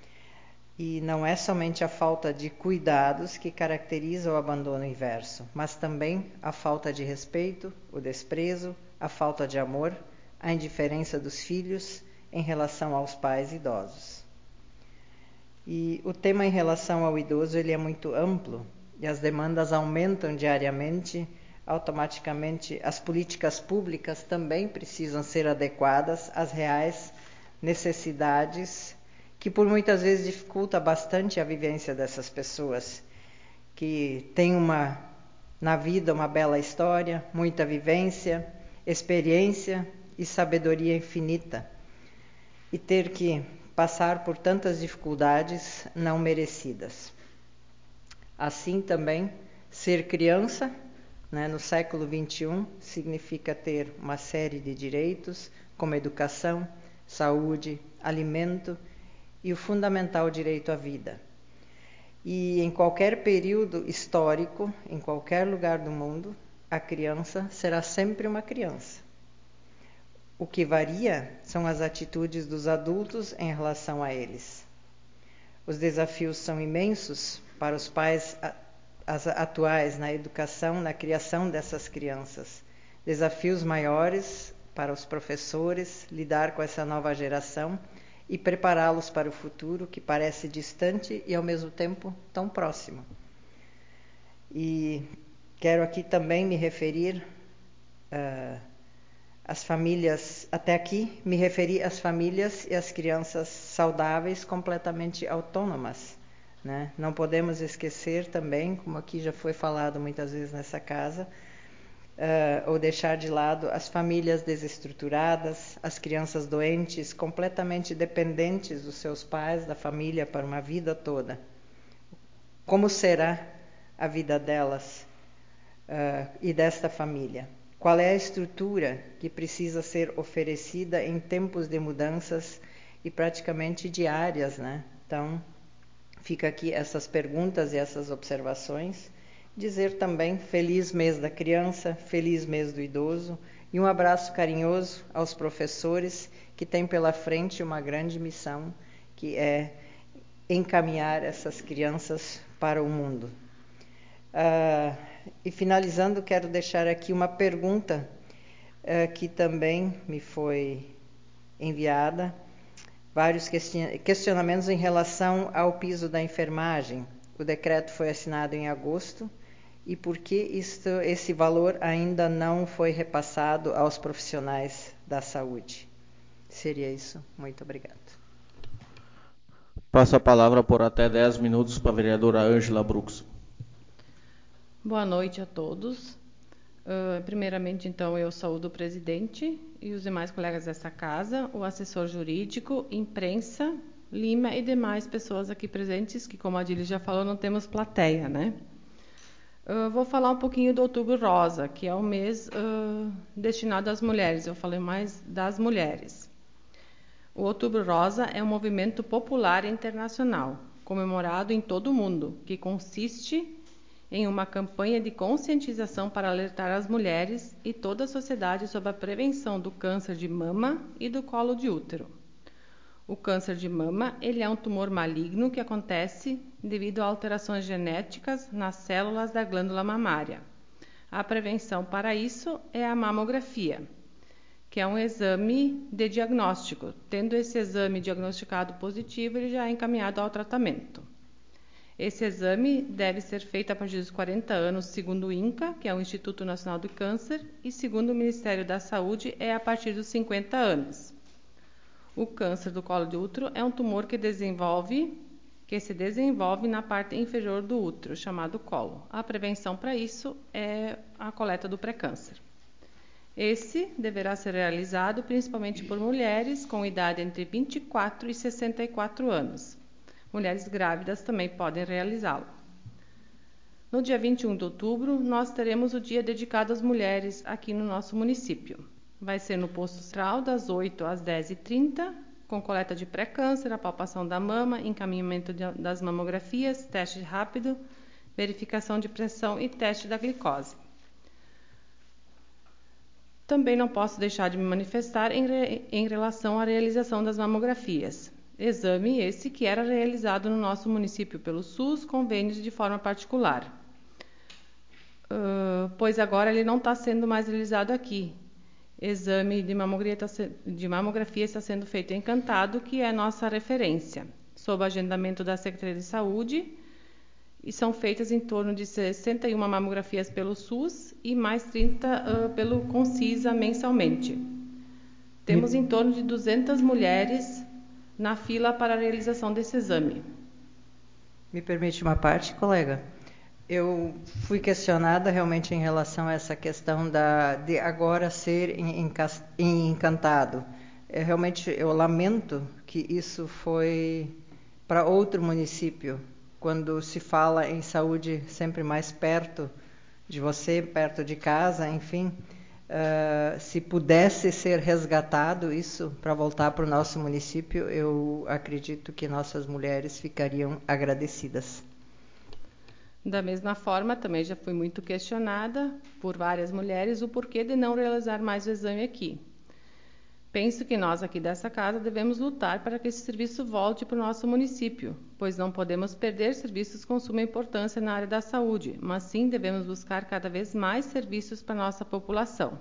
E não é somente a falta de cuidados que caracteriza o abandono inverso, mas também a falta de respeito, o desprezo, a falta de amor, a indiferença dos filhos em relação aos pais idosos. E o tema em relação ao idoso ele é muito amplo e as demandas aumentam diariamente. Automaticamente as políticas públicas também precisam ser adequadas às reais necessidades, que por muitas vezes dificulta bastante a vivência dessas pessoas, que têm na vida uma bela história, muita vivência, experiência e sabedoria infinita, e ter que passar por tantas dificuldades não merecidas. Assim também, ser criança, né, no século XXI, significa ter uma série de direitos, como educação, saúde, alimento e o fundamental direito à vida. E em qualquer período histórico, em qualquer lugar do mundo, a criança será sempre uma criança. O que varia são as atitudes dos adultos em relação a eles. Os desafios são imensos para os pais atuais na educação, na criação dessas crianças. Desafios maiores para os professores lidar com essa nova geração e prepará-los para o futuro, que parece distante e ao mesmo tempo tão próximo. E quero aqui também me referir às famílias, até aqui me referi às famílias e às crianças saudáveis, completamente autônomas, né? Não podemos esquecer também, como aqui já foi falado muitas vezes nessa casa, ou deixar de lado as famílias desestruturadas, as crianças doentes, completamente dependentes dos seus pais, da família para uma vida toda. Como será a vida delas e desta família? Qual é a estrutura que precisa ser oferecida em tempos de mudanças e praticamente diárias, né? Então, fica aqui essas perguntas e essas observações. Dizer também feliz mês da criança, feliz mês do idoso e um abraço carinhoso aos professores que têm pela frente uma grande missão, que é encaminhar essas crianças para o mundo. E finalizando, quero deixar aqui uma pergunta que também me foi enviada, vários questionamentos em relação ao piso da enfermagem. O decreto foi assinado em agosto, e por que esse valor ainda não foi repassado aos profissionais da saúde? Seria isso. Muito obrigado. Passo a palavra por até 10 minutos para a vereadora Ângela Brux. Boa noite a todos. Primeiramente, então, eu saúdo o presidente e os demais colegas dessa casa, o assessor jurídico, imprensa, Lima e demais pessoas aqui presentes, que, como a Adília já falou, não temos plateia, né? Vou falar um pouquinho do Outubro Rosa, que é o mês destinado às mulheres. Eu falei mais das mulheres. O Outubro Rosa é um movimento popular internacional, comemorado em todo o mundo, que consiste em uma campanha de conscientização para alertar as mulheres e toda a sociedade sobre a prevenção do câncer de mama e do colo de útero. O câncer de mama, ele é um tumor maligno que acontece devido a alterações genéticas nas células da glândula mamária. A prevenção para isso é a mamografia, que é um exame de diagnóstico. Tendo esse exame diagnosticado positivo, ele já é encaminhado ao tratamento. Esse exame deve ser feito a partir dos 40 anos, segundo o INCA, que é o Instituto Nacional do Câncer, e segundo o Ministério da Saúde, é a partir dos 50 anos. O câncer do colo de útero é um tumor que se desenvolve na parte inferior do útero, chamado colo. A prevenção para isso é a coleta do pré-câncer. Esse deverá ser realizado principalmente por mulheres com idade entre 24 e 64 anos. Mulheres grávidas também podem realizá-lo. No dia 21 de outubro, nós teremos o dia dedicado às mulheres aqui no nosso município. Vai ser no posto central das 8 às 10h30, com coleta de pré-câncer, a palpação da mama, encaminhamento das mamografias, teste rápido, verificação de pressão e teste da glicose. Também não posso deixar de me manifestar em relação à realização das mamografias. Exame esse que era realizado no nosso município pelo SUS, convênios de forma particular. Pois agora ele não está sendo mais realizado aqui. Exame de mamografia está sendo feito em Encantado, que é a nossa referência, sob agendamento da Secretaria de Saúde, e são feitas em torno de 61 mamografias pelo SUS e mais 30 pelo Concisa mensalmente. Temos em torno de 200 mulheres na fila para a realização desse exame. Me permite uma parte, colega? Eu fui questionada realmente em relação a essa questão de agora ser em Encantado. Realmente eu lamento que isso foi para outro município, quando se fala em saúde sempre mais perto de você, perto de casa, enfim. Se pudesse ser resgatado isso para voltar para o nosso município, eu acredito que nossas mulheres ficariam agradecidas. Da mesma forma, também já fui muito questionada por várias mulheres o porquê de não realizar mais o exame aqui. Penso que nós aqui dessa casa devemos lutar para que esse serviço volte para o nosso município, pois não podemos perder serviços com suma importância na área da saúde, mas sim devemos buscar cada vez mais serviços para a nossa população.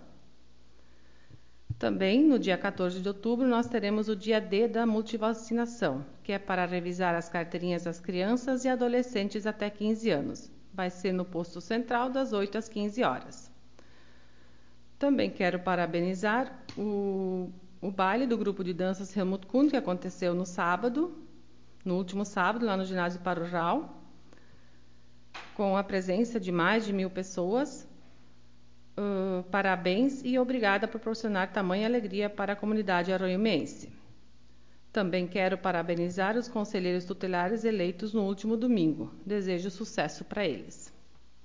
Também, no dia 14 de outubro, nós teremos o dia D da multivacinação, que é para revisar as carteirinhas das crianças e adolescentes até 15 anos. Vai ser no posto central das 8 às 15 horas. Também quero parabenizar o baile do grupo de danças Helmut Kuhn, que aconteceu no último sábado, lá no ginásio Parujal, com a presença de mais de 1.000 pessoas. Parabéns e obrigada por proporcionar tamanha alegria para a comunidade arroiomense. Também quero parabenizar os conselheiros tutelares eleitos no último domingo. Desejo sucesso para eles.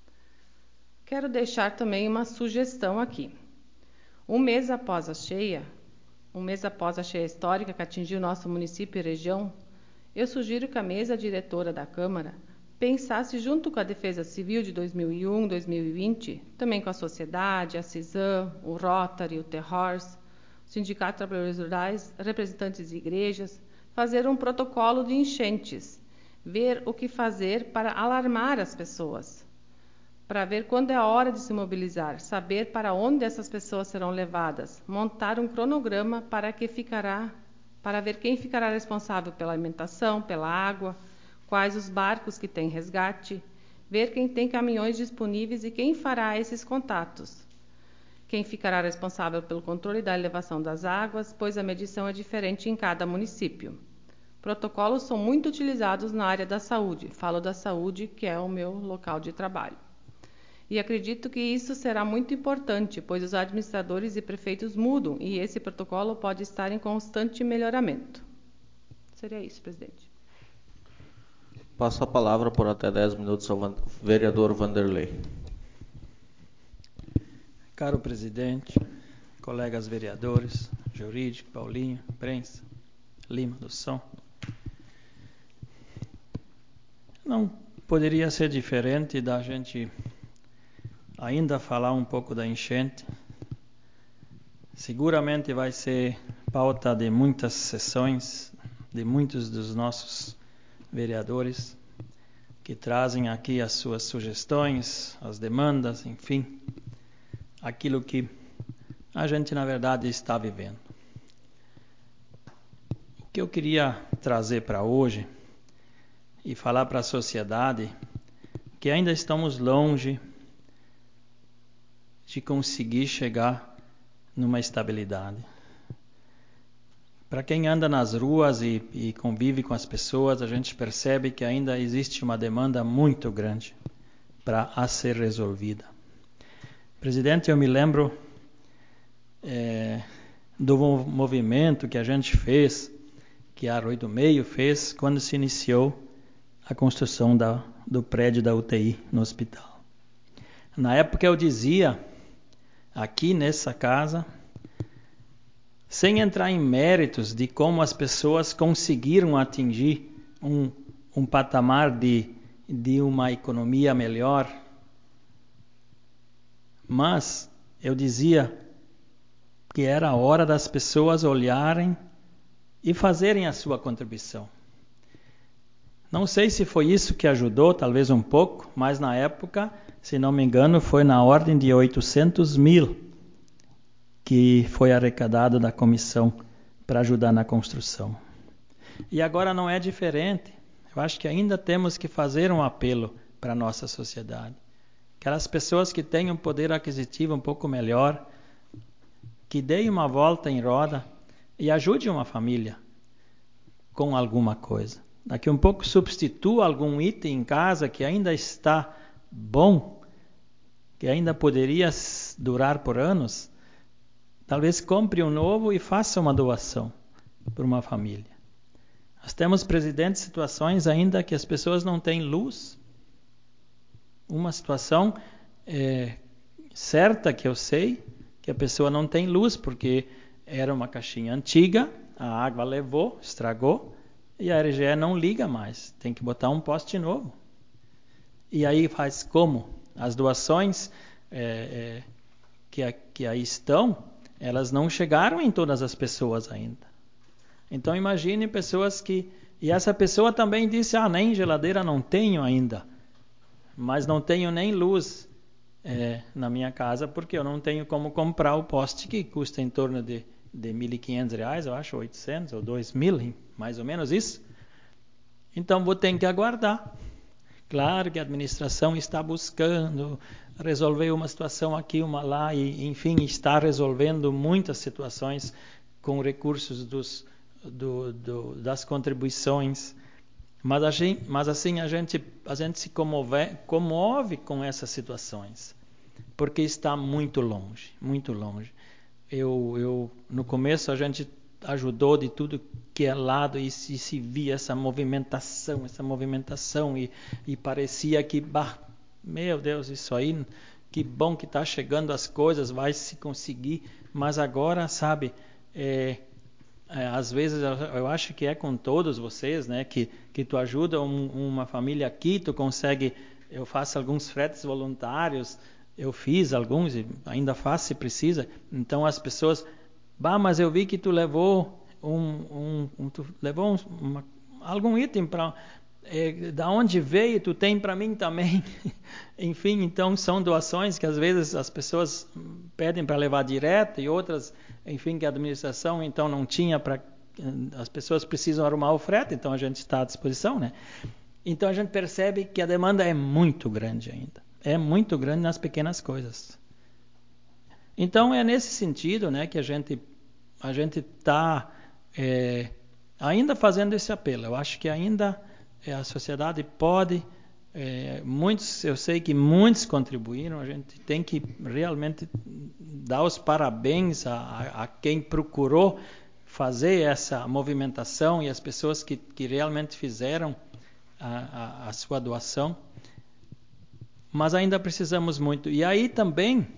Quero deixar também uma sugestão aqui. Um mês após a cheia histórica que atingiu nosso município e região, eu sugiro que a mesa diretora da Câmara pensasse junto com a Defesa Civil de 2001, 2020, também com a sociedade, a CISAM, o Rotary, o Terrors, o Sindicato de Trabalhadores Rurais, representantes de igrejas, fazer um protocolo de enchentes ver o que fazer para alarmar as pessoas, para ver quando é a hora de se mobilizar, saber para onde essas pessoas serão levadas, montar um cronograma para ver quem ficará responsável pela alimentação, pela água, quais os barcos que têm resgate, ver quem tem caminhões disponíveis e quem fará esses contatos. Quem ficará responsável pelo controle da elevação das águas, pois a medição é diferente em cada município. Protocolos são muito utilizados na área da saúde. Falo da saúde, que é o meu local de trabalho. E acredito que isso será muito importante, pois os administradores e prefeitos mudam e esse protocolo pode estar em constante melhoramento. Seria isso, presidente. Passo a palavra por até 10 minutos ao vereador Vanderlei. Caro presidente, colegas vereadores, Jurídico, Paulinho, imprensa, Lima do Som. Não poderia ser diferente da gente ainda falar um pouco da enchente. Seguramente vai ser pauta de muitas sessões, de muitos dos nossos vereadores que trazem aqui as suas sugestões, as demandas, enfim, aquilo que a gente na verdade está vivendo. O que eu queria trazer para hoje e falar para a sociedade que ainda estamos longe de conseguir chegar numa estabilidade. Para quem anda nas ruas e convive com as pessoas, a gente percebe que ainda existe uma demanda muito grande para ser resolvida. Presidente, eu me lembro do movimento que a gente fez, que a Arroio do Meio fez, quando se iniciou a construção do prédio da UTI no hospital. Na época eu dizia, aqui nessa casa, sem entrar em méritos de como as pessoas conseguiram atingir um patamar de uma economia melhor, mas eu dizia que era a hora das pessoas olharem e fazerem a sua contribuição. Não sei se foi isso que ajudou, talvez um pouco, mas na época, se não me engano, foi na ordem de 800 mil que foi arrecadado da comissão para ajudar na construção. E agora não é diferente. Eu acho que ainda temos que fazer um apelo para a nossa sociedade. Aquelas pessoas que têm um poder aquisitivo um pouco melhor, que deem uma volta em roda e ajude uma família com alguma coisa. Daqui um pouco substitua algum item em casa que ainda está bom, que ainda poderia durar por anos. Talvez compre um novo e faça uma doação para uma família. Nós temos, presidente, situações ainda que as pessoas não têm luz. Uma situação certa que eu sei, que a pessoa não tem luz porque era uma caixinha antiga, a água levou, estragou, e a RGE não liga mais, tem que botar um poste novo. E aí faz como? As doações que aí estão, elas não chegaram em todas as pessoas ainda. Então imagine pessoas que... E essa pessoa também disse, nem geladeira não tenho ainda, mas não tenho nem luz na minha casa, porque eu não tenho como comprar o poste que custa em torno de R$1.500, eu acho, 800 ou 2.000, mais ou menos isso. Então vou ter que aguardar. Claro que a administração está buscando resolver uma situação aqui, uma lá, e enfim, está resolvendo muitas situações com recursos das contribuições. Mas assim a gente se comove com essas situações, porque está muito longe, muito longe. No começo a gente ajudou de tudo que é lado e se via essa movimentação e parecia que, meu Deus, isso aí, que bom que está chegando as coisas, vai se conseguir, mas agora, sabe, às vezes eu acho que é com todos vocês, né, que tu ajuda uma família aqui, tu consegue, eu faço alguns fretes voluntários, eu fiz alguns e ainda faço se precisa. Então as pessoas, mas eu vi que tu levou algum item para da onde veio, tu tem para mim também. Enfim, então são doações que às vezes as pessoas pedem para levar direto e outras, enfim, que a administração então não tinha para... As pessoas precisam arrumar o frete, então a gente está à disposição, né? Então a gente percebe que a demanda é muito grande ainda. É muito grande nas pequenas coisas. Então é nesse sentido, né, que a gente está ainda fazendo esse apelo. Eu acho que ainda a sociedade pode, eu sei que muitos contribuíram, a gente tem que realmente dar os parabéns a quem procurou fazer essa movimentação e as pessoas que realmente fizeram a sua doação. Mas ainda precisamos muito. E aí também,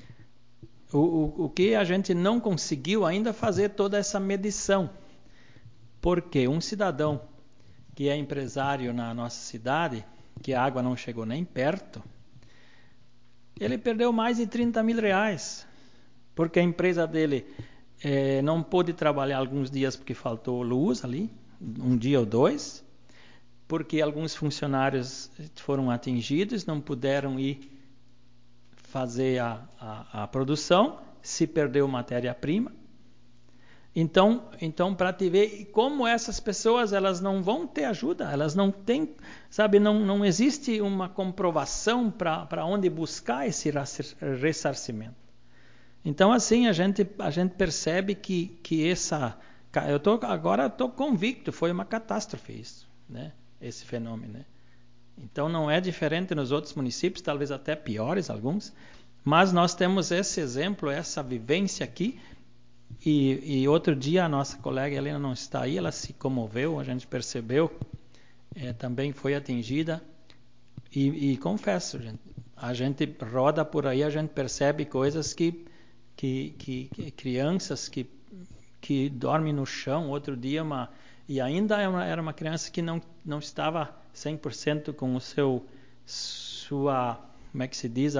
o que a gente não conseguiu ainda fazer toda essa medição. Porque um cidadão que é empresário na nossa cidade, que a água não chegou nem perto, ele perdeu mais de 30 mil reais. Porque a empresa dele não pôde trabalhar alguns dias porque faltou luz ali, um dia ou dois, porque alguns funcionários foram atingidos, não puderam ir fazer a produção, se perdeu matéria-prima. Então para te ver como essas pessoas, elas não vão ter ajuda, elas não têm, sabe, não existe uma comprovação para onde buscar esse ressarcimento. Então assim a gente percebe que essa, agora estou convicto, foi uma catástrofe isso, né? Esse fenômeno, né? Então não é diferente nos outros municípios, talvez até piores alguns, mas nós temos esse exemplo, essa vivência aqui. E outro dia a nossa colega Helena não está aí, ela se comoveu, a gente percebeu, também foi atingida. E confesso, a gente roda por aí, a gente percebe coisas que crianças que dormem no chão. Outro dia e ainda era uma criança que não estava 100% com sua, como é que se diz,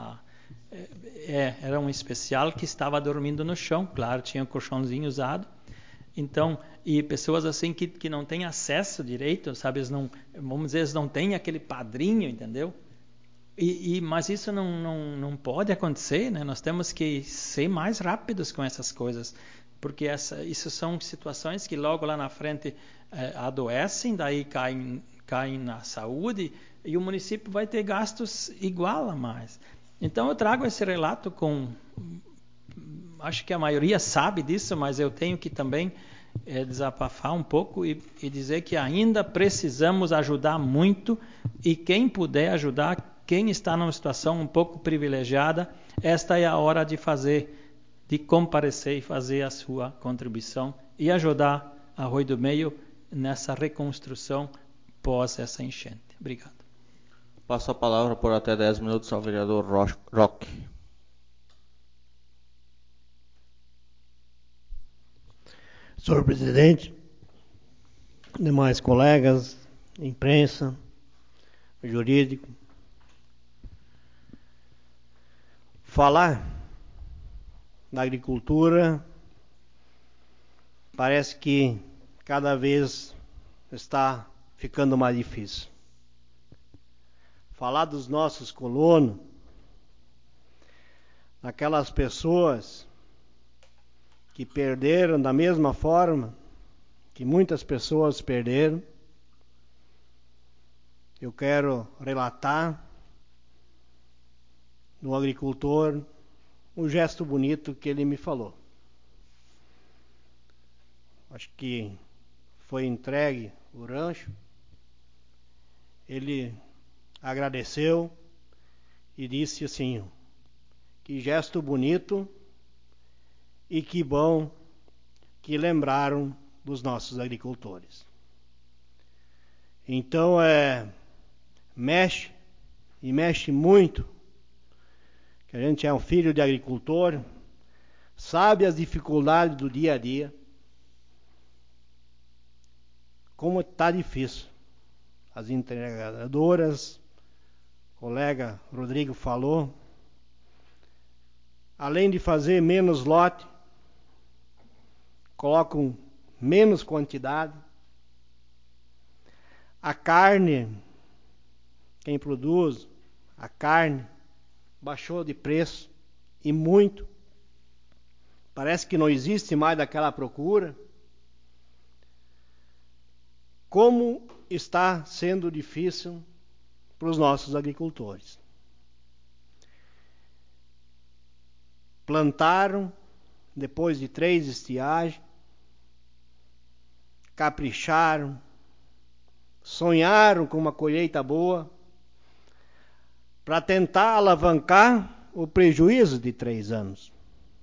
era um especial que estava dormindo no chão, claro, tinha um colchãozinho usado. Então, e pessoas assim que não têm acesso direito, sabe, vamos dizer, eles não têm aquele padrinho, entendeu? Mas isso não pode acontecer, né? Nós temos que ser mais rápidos com essas coisas, porque isso são situações que logo lá na frente adoecem, daí caem na saúde, e o município vai ter gastos igual a mais. Então eu trago esse relato acho que a maioria sabe disso, mas eu tenho que também desabafar um pouco e dizer que ainda precisamos ajudar muito, e quem puder ajudar, quem está numa situação um pouco privilegiada, esta é a hora de comparecer e fazer a sua contribuição e ajudar a Arroio do Meio nessa reconstrução pós essa enchente. Obrigado. Passo a palavra por até 10 minutos ao vereador Roque. Senhor presidente, demais colegas, imprensa, jurídico, falar da agricultura parece que cada vez está ficando mais difícil. Falar dos nossos colonos, daquelas pessoas que perderam da mesma forma que muitas pessoas perderam. Eu quero relatar no agricultor um gesto bonito que ele me falou. Acho que foi entregue o rancho, ele agradeceu e disse assim: que gesto bonito e que bom que lembraram dos nossos agricultores. Então mexe muito, que a gente é um filho de agricultor, sabe as dificuldades do dia a dia, como está difícil. As entregadoras, o colega Rodrigo falou, além de fazer menos lote, colocam menos quantidade. A carne, quem produz a carne, baixou de preço e muito. Parece que não existe mais daquela procura. Como está sendo difícil para os nossos agricultores. Plantaram depois de 3 estiagens, capricharam, sonharam com uma colheita boa, para tentar alavancar o prejuízo de 3 anos.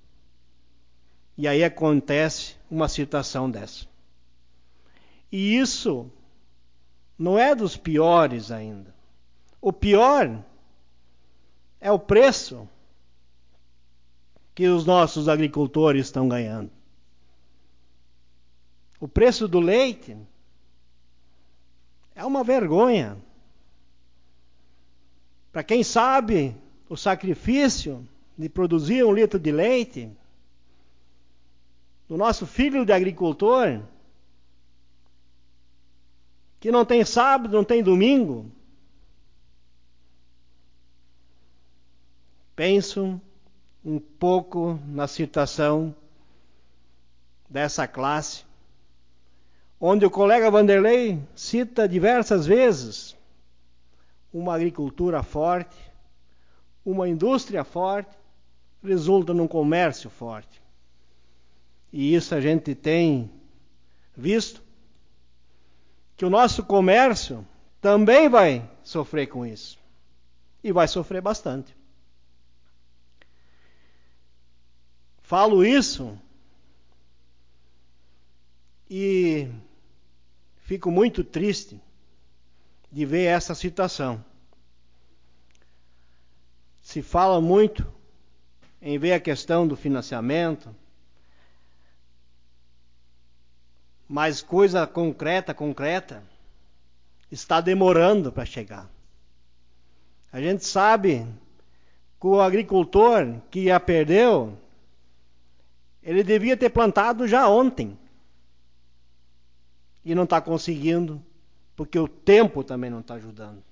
E aí acontece uma situação dessa. E isso não é dos piores ainda. O pior é o preço que os nossos agricultores estão ganhando. O preço do leite é uma vergonha. Para quem sabe o sacrifício de produzir 1 litro de leite, do nosso filho de agricultor, que não tem sábado, não tem domingo, penso um pouco na situação dessa classe, onde o colega Vanderlei cita diversas vezes uma agricultura forte, uma indústria forte, resulta num comércio forte. E isso a gente tem visto, que o nosso comércio também vai sofrer com isso. E vai sofrer bastante. Falo isso e fico muito triste de ver essa situação. Se fala muito em ver a questão do financiamento, mas coisa concreta, está demorando para chegar. A gente sabe que o agricultor que já perdeu, ele devia ter plantado já ontem. E não está conseguindo, porque o tempo também não está ajudando.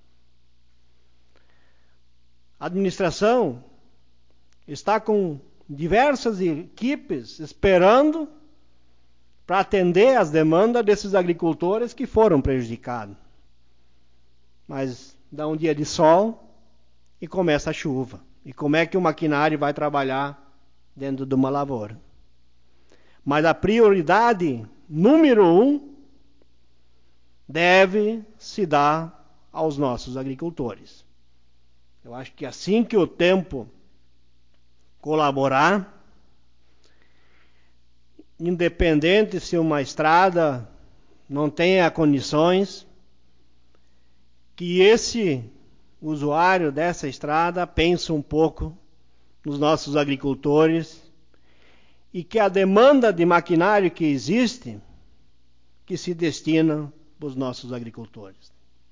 A administração está com diversas equipes esperando para atender às demandas desses agricultores que foram prejudicados. Mas dá um dia de sol e começa a chuva. E como é que o maquinário vai trabalhar dentro de uma lavoura? Mas a prioridade número 1 deve se dar aos nossos agricultores. Eu acho que assim que o tempo colaborar, independente se uma estrada não tenha condições, que esse usuário dessa estrada pense um pouco nos nossos agricultores e que a demanda de maquinário que existe, que se destina para os nossos agricultores.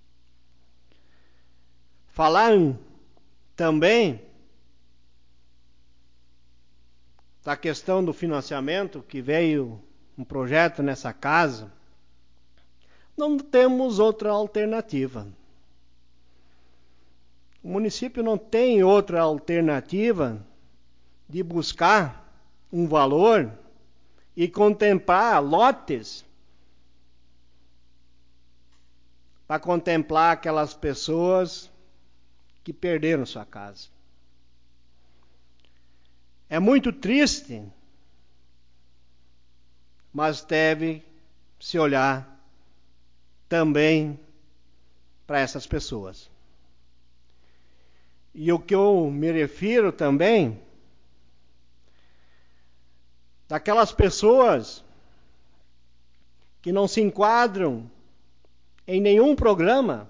Falar também da questão do financiamento, que veio um projeto nessa casa, não temos outra alternativa. O município não tem outra alternativa de buscar um valor e contemplar lotes para contemplar aquelas pessoas que perderam sua casa. É muito triste, mas deve se olhar também para essas pessoas. E o que eu me refiro também, daquelas pessoas que não se enquadram em nenhum programa,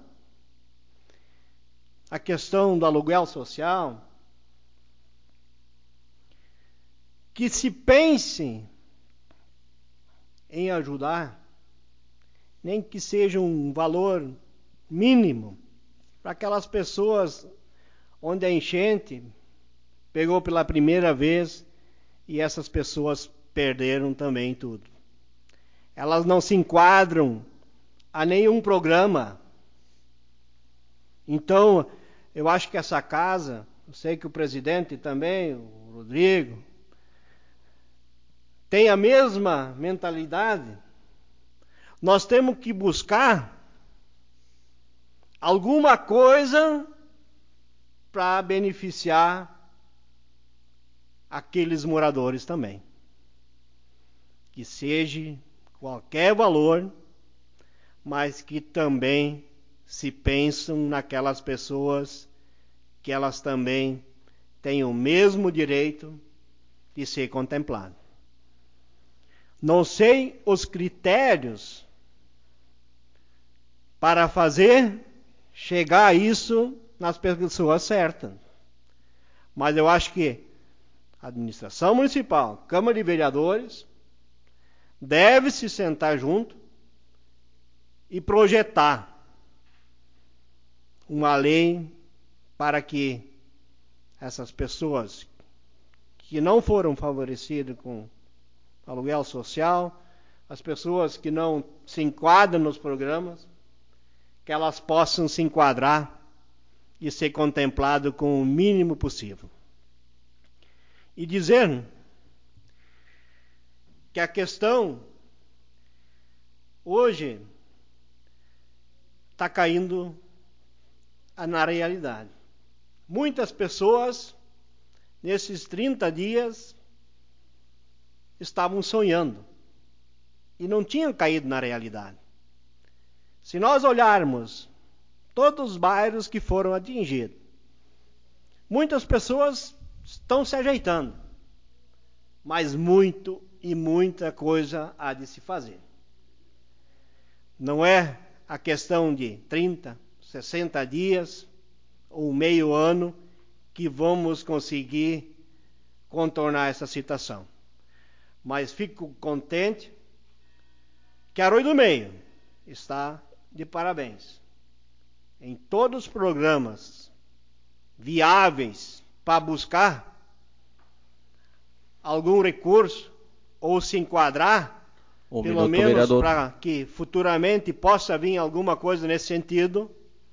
a questão do aluguel social, que se pense em ajudar, nem que seja um valor mínimo, para aquelas pessoas onde a enchente pegou pela primeira vez e essas pessoas perderam também tudo. Elas não se enquadram a nenhum programa. Então, eu acho que essa casa, eu sei que o presidente também, o Rodrigo, tem a mesma mentalidade. Nós temos que buscar alguma coisa para beneficiar aqueles moradores também. Que seja qualquer valor, mas que também se pensam naquelas pessoas que elas também têm o mesmo direito de ser contempladas. Não sei os critérios para fazer chegar a isso nas pessoas certas, mas eu acho que a administração municipal, Câmara de Vereadores, deve se sentar junto e projetar uma lei para que essas pessoas que não foram favorecidas com aluguel social, as pessoas que não se enquadram nos programas, que elas possam se enquadrar e ser contemplado com o mínimo possível. E dizer que a questão hoje está caindo na realidade. Muitas pessoas, nesses 30 dias, estavam sonhando e não tinham caído na realidade. Se nós olharmos todos os bairros que foram atingidos, muitas pessoas estão se ajeitando, mas muito e muita coisa há de se fazer. Não é a questão de 30, 60 dias ou meio ano que vamos conseguir contornar essa situação. Mas fico contente que Arroio do Meio está de parabéns. Em todos os programas viáveis para buscar algum recurso ou se enquadrar, pelo menos para que futuramente possa vir alguma coisa nesse sentido,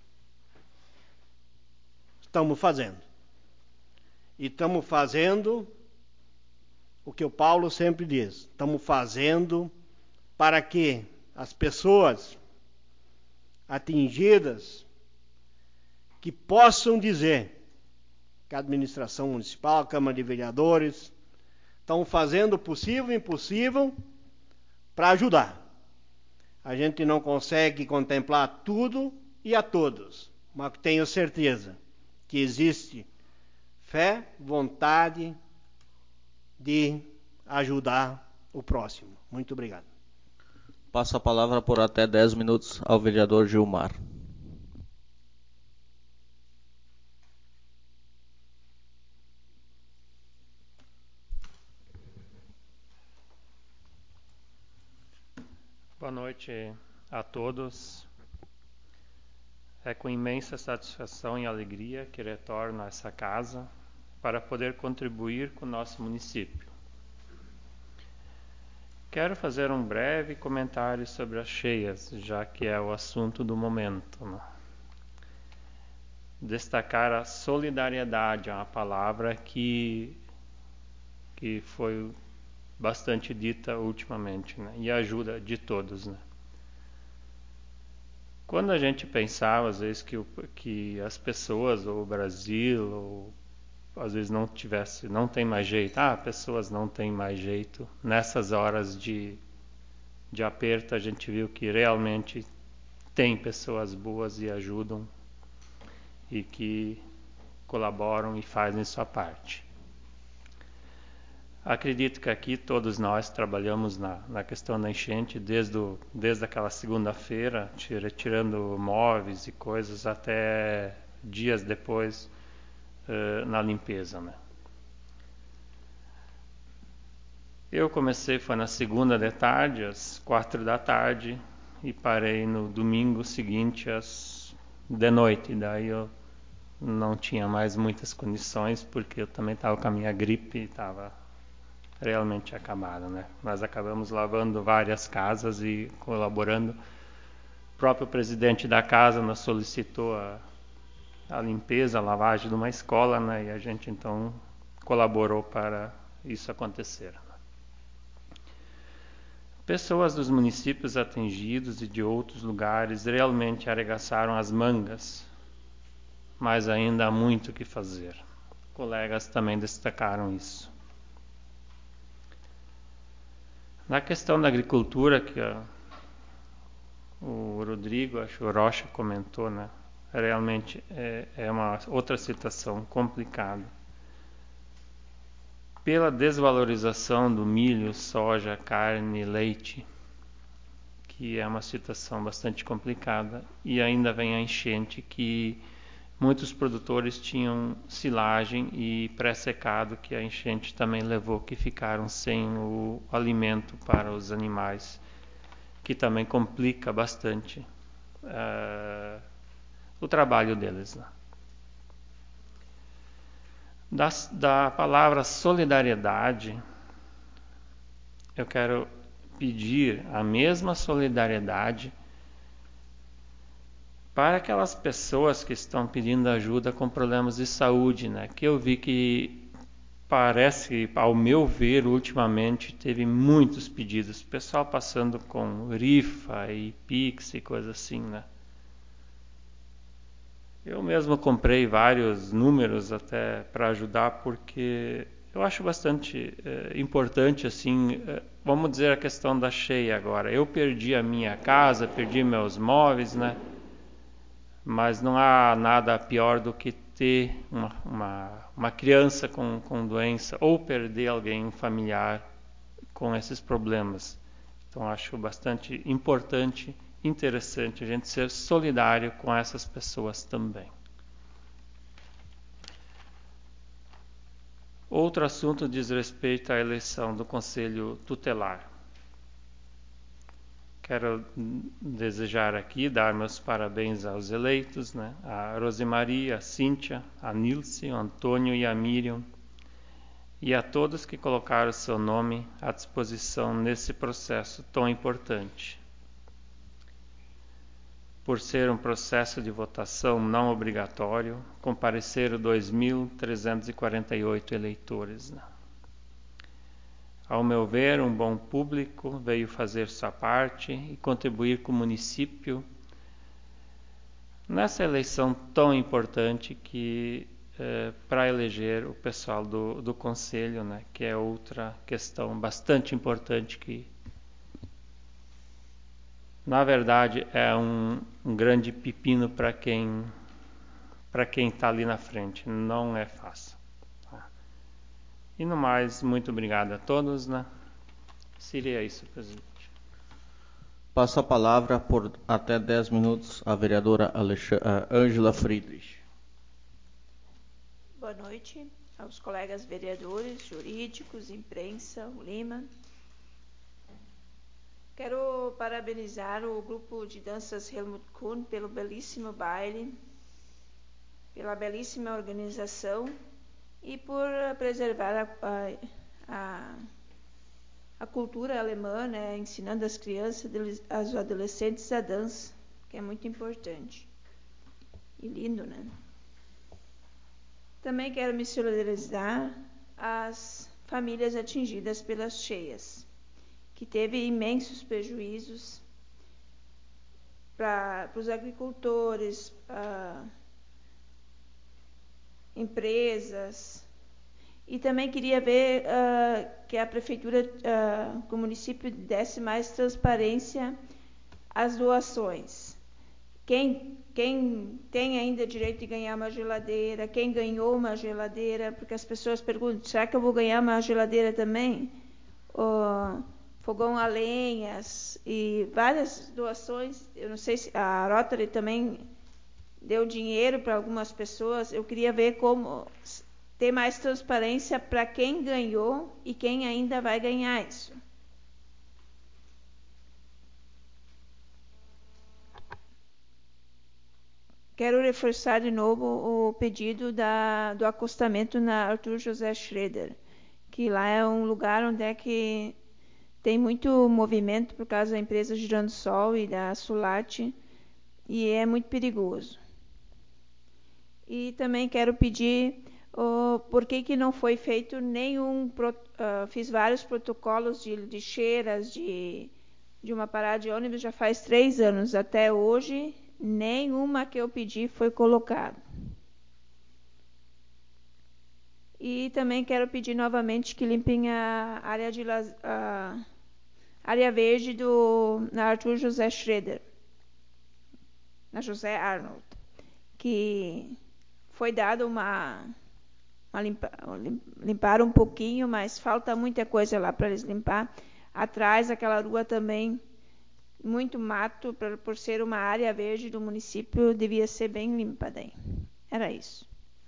estamos fazendo. E estamos fazendo o que o Paulo sempre diz, estamos fazendo para que as pessoas atingidas que possam dizer que a administração municipal, a Câmara de Vereadores, estão fazendo o possível e o impossível para ajudar. A gente não consegue contemplar tudo e a todos, mas tenho certeza que existe fé, vontade de ajudar o próximo. Muito obrigado. Passo a palavra por até 10 minutos ao vereador Gilmar. Boa noite a todos. É com imensa satisfação e alegria que retorno a essa casa para poder contribuir com o nosso município. Quero fazer um breve comentário sobre as cheias, já que é o assunto do momento, né? Destacar a solidariedade, é uma palavra que foi bastante dita ultimamente, né? E a ajuda de todos, né? Quando a gente pensava, às vezes, que as pessoas, ou o Brasil, ou às vezes não tem mais jeito, pessoas não têm mais jeito, nessas horas de aperto a gente viu que realmente tem pessoas boas e ajudam e que colaboram e fazem sua parte. Acredito que aqui todos nós trabalhamos na questão da enchente desde aquela segunda-feira, tirando móveis e coisas até dias depois na limpeza, né? Eu comecei, foi na segunda de tarde, às 4 da tarde, e parei no domingo seguinte de noite. Daí eu não tinha mais muitas condições, porque eu também estava com a minha gripe e estava realmente acabada, né? Nós acabamos lavando várias casas e colaborando O próprio presidente da casa nos solicitou a limpeza, a lavagem de uma escola, né? E a gente então colaborou para isso acontecer. Pessoas dos municípios atingidos e de outros lugares realmente arregaçaram as mangas, mas ainda há muito o que fazer. Colegas também destacaram isso. Na questão da agricultura, que o Rodrigo, acho que o Rocha comentou, né? Realmente é uma outra situação complicada. Pela desvalorização do milho, soja, carne, leite, que é uma situação bastante complicada, e ainda vem a enchente, que muitos produtores tinham silagem e pré-secado, que a enchente também levou, que ficaram sem o alimento para os animais, que também complica bastante o trabalho deles, né? Da palavra solidariedade, eu quero pedir a mesma solidariedade para aquelas pessoas que estão pedindo ajuda com problemas de saúde, né? Que eu vi que parece, ao meu ver, ultimamente teve muitos pedidos, pessoal passando com rifa e Pix e coisa assim, né? Eu mesmo comprei vários números até para ajudar, porque eu acho bastante importante, assim, vamos dizer a questão da cheia agora. Eu perdi a minha casa, perdi meus móveis, né? Mas não há nada pior do que ter uma criança com doença ou perder alguém familiar com esses problemas. Então acho bastante importante, interessante a gente ser solidário com essas pessoas também. Outro assunto diz respeito à eleição do Conselho Tutelar. Quero desejar aqui, dar meus parabéns aos eleitos, né? A Rosemaria, a Cíntia, a Nilce, o Antônio e a Miriam, e a todos que colocaram seu nome à disposição nesse processo tão importante. Por ser um processo de votação não obrigatório, compareceram 2.348 eleitores, né? Ao meu ver, um bom público veio fazer sua parte e contribuir com o município nessa eleição tão importante que para eleger o pessoal do Conselho, né, que é outra questão bastante importante que, na verdade, é um grande pepino para quem está ali na frente. Não é fácil. E no mais, muito obrigado a todos, né? Seria isso, presidente. Passo a palavra por até 10 minutos à vereadora Ângela Friedrich. Boa noite aos colegas vereadores, jurídicos, imprensa, o Lima. Quero parabenizar o grupo de danças Helmut Kuhn pelo belíssimo baile, pela belíssima organização e por preservar a cultura alemã, né, ensinando as crianças, as adolescentes a dança, que é muito importante. E lindo, né? Também quero me solidarizar às famílias atingidas pelas cheias, que teve imensos prejuízos para os agricultores, empresas. E também queria ver que a prefeitura, que o município desse mais transparência às doações. Quem tem ainda direito de ganhar uma geladeira, quem ganhou uma geladeira, porque as pessoas perguntam, será que eu vou ganhar uma geladeira também? Fogão a lenhas e várias doações. Eu não sei se a Rotary também deu dinheiro para algumas pessoas. Eu queria ver como ter mais transparência para quem ganhou e quem ainda vai ganhar isso. Quero reforçar de novo o pedido do acostamento na Arthur José Schroeder, que lá é um lugar onde é que tem muito movimento por causa da empresa Girando Sol e da Sulate, e é muito perigoso. E também quero pedir por que não foi feito nenhum... fiz vários protocolos de cheiras, de uma parada de ônibus já faz 3 anos. Até hoje, nenhuma que eu pedi foi colocada. E também quero pedir novamente que limpem a área verde na Arthur José Schroeder, na José Arnold, que foi dado limpar um pouquinho, mas falta muita coisa lá para eles limpar. Atrás, aquela rua também, muito mato, por ser uma área verde do município, devia ser bem limpa daí. Era isso.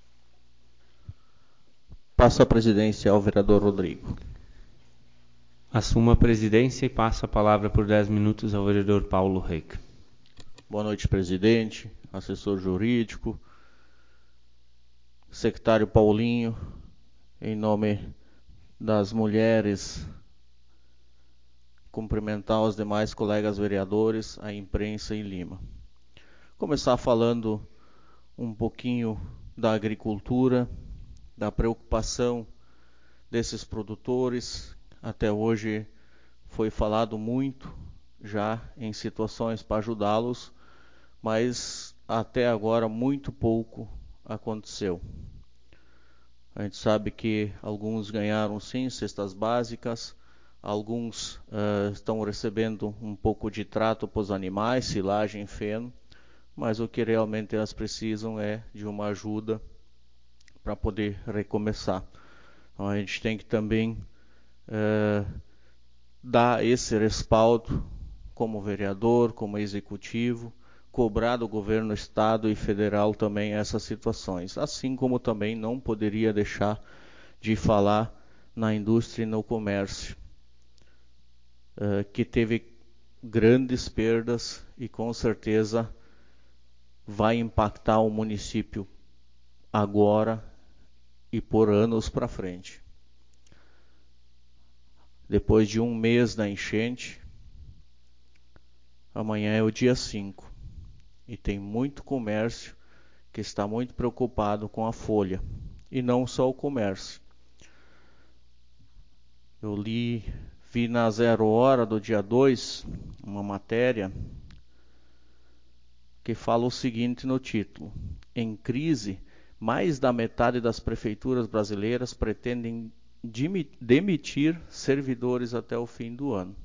Passo a presidência ao vereador Rodrigo. Assumo a presidência e passo a palavra por 10 minutos ao vereador Paulo Reck. Boa noite, presidente, assessor jurídico, secretário Paulinho, em nome das mulheres, cumprimentar os demais colegas vereadores, a imprensa em Lima. Começar falando um pouquinho da agricultura, da preocupação desses produtores. Até hoje foi falado muito já em situações para ajudá-los, mas até agora muito pouco aconteceu. A gente sabe que alguns ganharam sim cestas básicas, alguns estão recebendo um pouco de trato para os animais, silagem, feno, mas o que realmente elas precisam é de uma ajuda para poder recomeçar. Então a gente tem que também dar esse respaldo como vereador, como executivo, cobrar do governo estado e federal também essas situações, assim como também não poderia deixar de falar na indústria e no comércio, que teve grandes perdas e com certeza vai impactar o município agora e por anos para frente. Depois de um mês da enchente, amanhã é o dia 5 e tem muito comércio que está muito preocupado com a folha, e não só o comércio. Eu vi na 0 Hora do dia 2 uma matéria que fala o seguinte no título: em crise, mais da metade das prefeituras brasileiras pretendem demitir servidores até o fim do ano.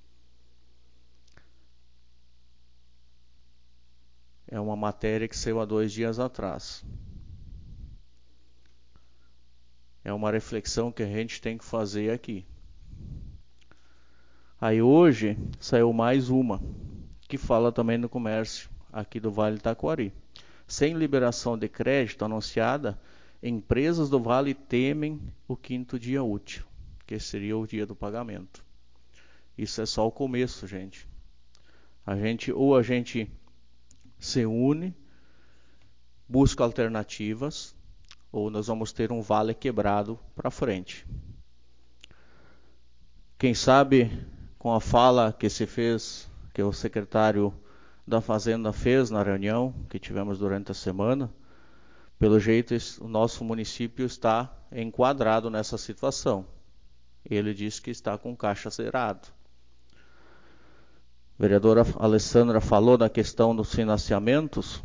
É uma matéria que saiu há 2 dias atrás. É uma reflexão que a gente tem que fazer aqui. Aí hoje saiu mais uma, que fala também no comércio aqui do Vale do Taquari. Sem liberação de crédito anunciada, empresas do Vale temem o 5º dia útil, que seria o dia do pagamento. Isso é só o começo, gente. A gente se une, busca alternativas, ou nós vamos ter um vale quebrado para frente. Quem sabe, com a fala que se fez, que o secretário da Fazenda fez na reunião que tivemos durante a semana, pelo jeito o nosso município está enquadrado nessa situação. Ele disse que está com caixa zerado. A vereadora Alessandra falou da questão dos financiamentos,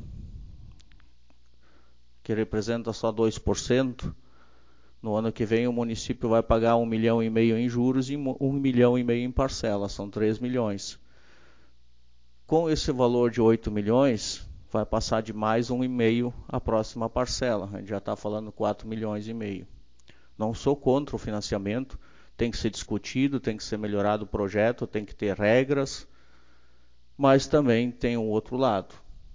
que representa só 2%. No ano que vem o município vai pagar 1,5 milhão em juros e 1,5 milhão em parcelas, são 3 milhões. Com esse valor de 8 milhões, vai passar de mais 1,5 a próxima parcela. A gente já está falando 4,5 milhões. Não sou contra o financiamento, tem que ser discutido, tem que ser melhorado o projeto, tem que ter regras, mas também tem um outro lado.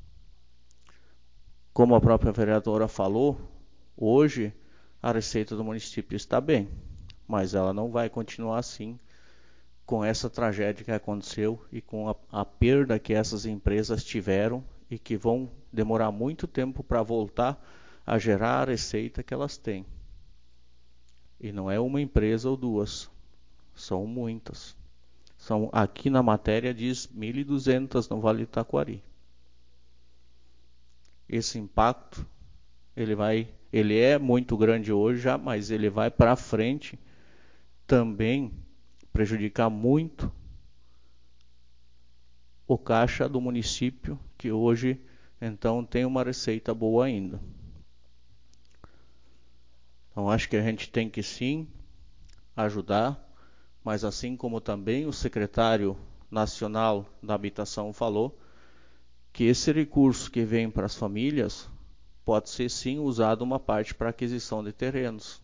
Como a própria vereadora falou, hoje a receita do município está bem, mas ela não vai continuar assim com essa tragédia que aconteceu e com a perda que essas empresas tiveram e que vão demorar muito tempo para voltar a gerar a receita que elas têm. E não é uma empresa ou duas, são muitas. Aqui na matéria diz 1.200 no Vale do Taquari. esse impacto, ele é muito grande hoje já, mas ele vai para frente também prejudicar muito o caixa do município, que hoje então tem uma receita boa ainda. Então acho que a gente tem que sim ajudar, mas assim como também o secretário nacional da habitação falou, que esse recurso que vem para as famílias pode ser sim usado uma parte para aquisição de terrenos.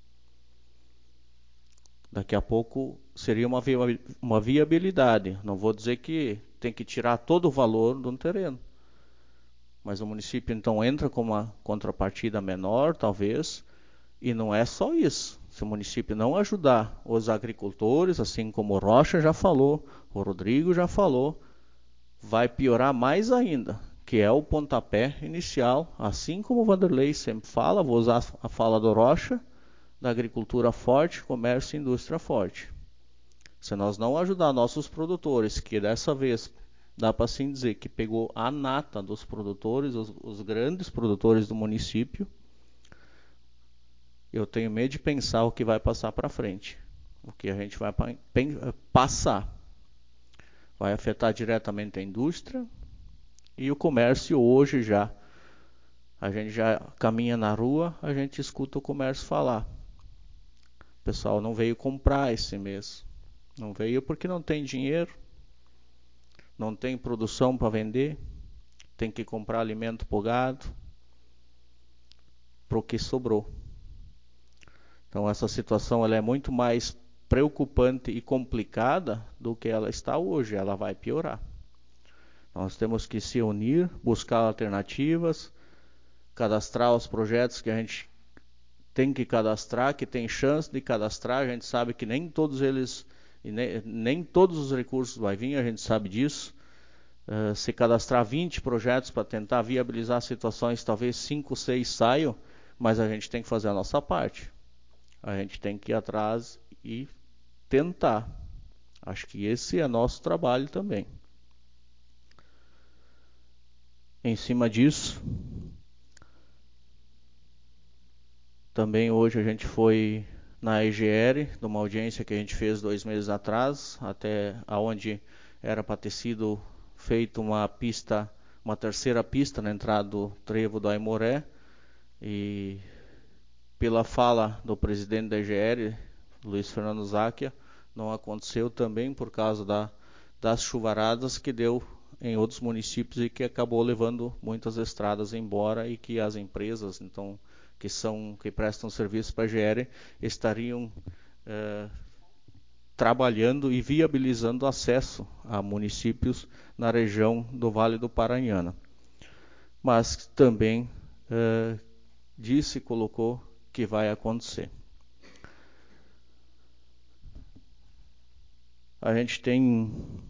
Daqui a pouco seria uma viabilidade. Não vou dizer que tem que tirar todo o valor de um terreno. Mas o município então entra com uma contrapartida menor, talvez, e não é só isso. Se o município não ajudar os agricultores, assim como o Rocha já falou, o Rodrigo já falou, vai piorar mais ainda, que é o pontapé inicial, assim como o Vanderlei sempre fala, vou usar a fala do Rocha, da agricultura forte, comércio e indústria forte. Se nós não ajudar nossos produtores, que dessa vez dá para assim dizer que pegou a nata dos produtores, os grandes produtores do município, eu tenho medo de pensar o que vai passar para frente. O que a gente vai passar vai afetar diretamente a indústria e o comércio hoje já. A gente já caminha na rua, a gente escuta o comércio falar. O pessoal não veio comprar esse mês. Não veio porque não tem dinheiro, não tem produção para vender, tem que comprar alimento para o gado, para o que sobrou. Então essa situação ela é muito mais preocupante e complicada do que ela está hoje, ela vai piorar. Nós temos que se unir, buscar alternativas, cadastrar os projetos que a gente tem que cadastrar, que tem chance de cadastrar, a gente sabe que nem todos eles, nem todos os recursos vai vir, a gente sabe disso. Se cadastrar 20 projetos para tentar viabilizar situações, talvez 5, 6 saiam, mas a gente tem que fazer a nossa parte. A gente tem que ir atrás e tentar. Acho que esse é nosso trabalho também. Em cima disso, também hoje a gente foi na EGR, numa audiência que a gente fez 2 meses atrás, até aonde era para ter sido feita uma pista, uma terceira pista na entrada do trevo do Aimoré, e pela fala do presidente da EGR, Luiz Fernando Záquia, não aconteceu também por causa das chuvaradas que deu em outros municípios e que acabou levando muitas estradas embora, e que as empresas então que prestam serviço para a EGR estariam trabalhando e viabilizando acesso a municípios na região do Vale do Paranhana. Mas também colocou que vai acontecer. A gente tem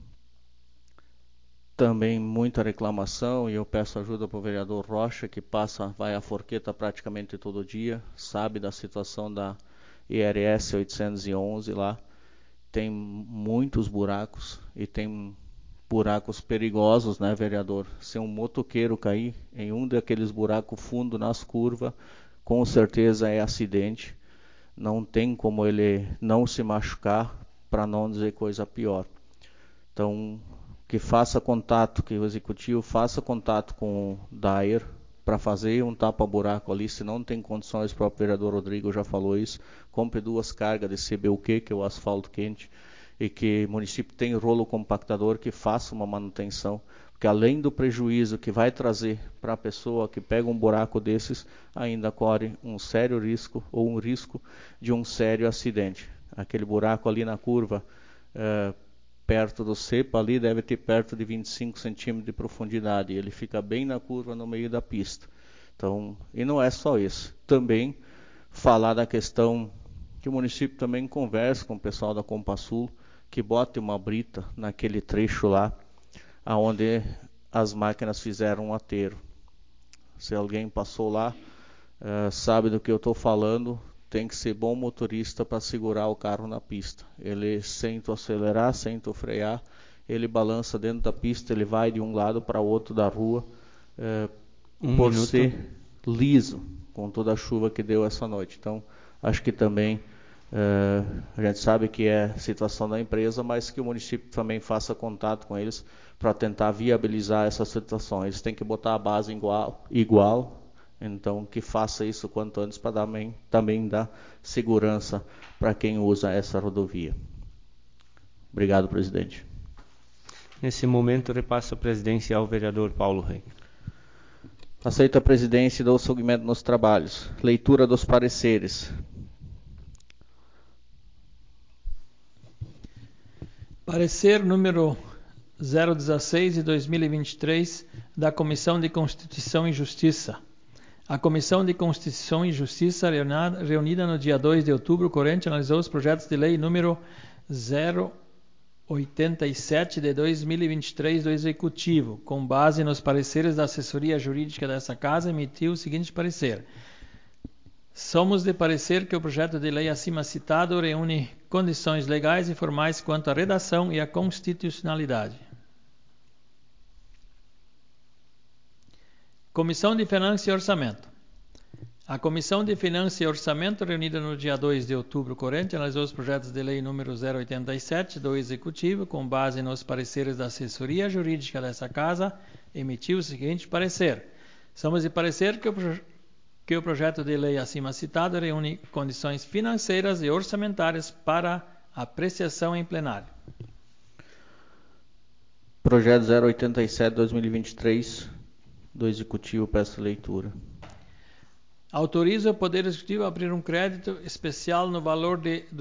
também muita reclamação, e eu peço ajuda para o vereador Rocha, que vai a Forqueta praticamente todo dia, sabe da situação da IRS 811 lá. Tem muitos buracos, e tem buracos perigosos, né, vereador? Se um motoqueiro cair em um daqueles buracos fundos nas curvas, com certeza é acidente. Não tem como ele não se machucar, para não dizer coisa pior. Então, que o executivo faça contato com o DAER para fazer um tapa-buraco ali. Se não tem condições, o próprio vereador Rodrigo já falou isso, compre 2 cargas de CBUQ, que é o asfalto quente, e que o município tem rolo compactador que faça uma manutenção, porque além do prejuízo que vai trazer para a pessoa que pega um buraco desses, ainda corre um sério risco, ou um risco de um sério acidente. Aquele buraco ali na curva, perto do cepa ali, deve ter perto de 25 centímetros de profundidade. Ele fica bem na curva, no meio da pista. Então, e não é só isso. Também falar da questão que o município também conversa com o pessoal da Compasul, que bote uma brita naquele trecho lá, aonde as máquinas fizeram um aterro. Se alguém passou lá, sabe do que eu estou falando. Tem que ser bom motorista para segurar o carro na pista. Ele, sem tu acelerar, sem tu frear, ele balança dentro da pista, ele vai de um lado para o outro da rua, por ser liso, com toda a chuva que deu essa noite. Então, acho que também a gente sabe que é a situação da empresa, mas que o município também faça contato com eles para tentar viabilizar essa situação. Eles têm que botar a base igual, então que faça isso quanto antes para também dar segurança para quem usa essa rodovia. Obrigado, presidente. Nesse momento, repasso a presidência ao vereador Paulo Rei. Aceito a presidência e dou seguimento nos trabalhos. Leitura dos pareceres. Parecer número 016 de 2023 da Comissão de Constituição e Justiça. A Comissão de Constituição e Justiça, reunida no dia 2 de outubro corrente, analisou os projetos de lei número 087 de 2023 do Executivo. Com base nos pareceres da assessoria jurídica dessa Casa, emitiu o seguinte parecer. Somos de parecer que o projeto de lei acima citado reúne condições legais e formais quanto à redação e à constitucionalidade. Comissão de Finanças e Orçamento. A Comissão de Finanças e Orçamento, reunida no dia 2 de outubro corrente, analisou os projetos de lei número 087 do Executivo, com base nos pareceres da assessoria jurídica dessa Casa, emitiu o seguinte parecer. Somos de parecer que o projeto de lei acima citado reúne condições financeiras e orçamentárias para apreciação em plenário. Projeto 087/2023 do Executivo, peço leitura. Autoriza o Poder Executivo a abrir um crédito especial no valor de R$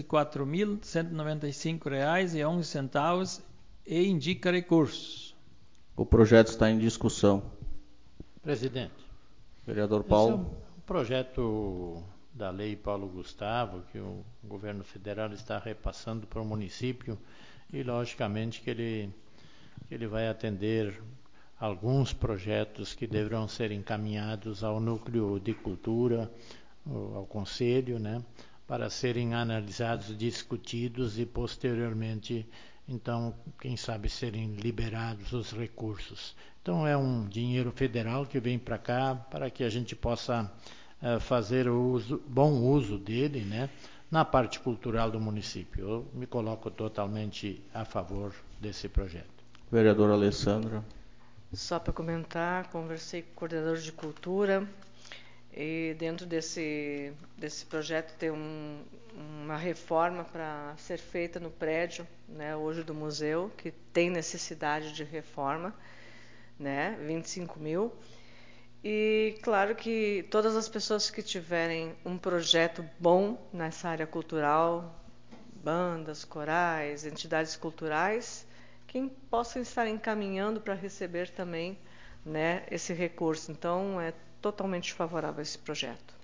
204.195,11 e indica recursos. O projeto está em discussão. Presidente. Vereador Paulo. Esse é um projeto da Lei Paulo Gustavo, que o governo federal está repassando para o município e, logicamente, que ele vai atender alguns projetos que deverão ser encaminhados ao Núcleo de Cultura, ao Conselho, né, para serem analisados, discutidos e, posteriormente, então, quem sabe, serem liberados os recursos. Então, é um dinheiro federal que vem para cá para que a gente possa fazer bom uso dele, né, na parte cultural do município. Eu me coloco totalmente a favor desse projeto. Vereadora Alessandra. Só para comentar, conversei com o coordenador de cultura e dentro desse projeto tem uma reforma para ser feita no prédio, né, hoje do museu, que tem necessidade de reforma, né, 25 mil. E claro que todas as pessoas que tiverem um projeto bom nessa área cultural, bandas, corais, entidades culturais, quem possa estar encaminhando para receber também, né, esse recurso. Então, é totalmente favorável a esse projeto.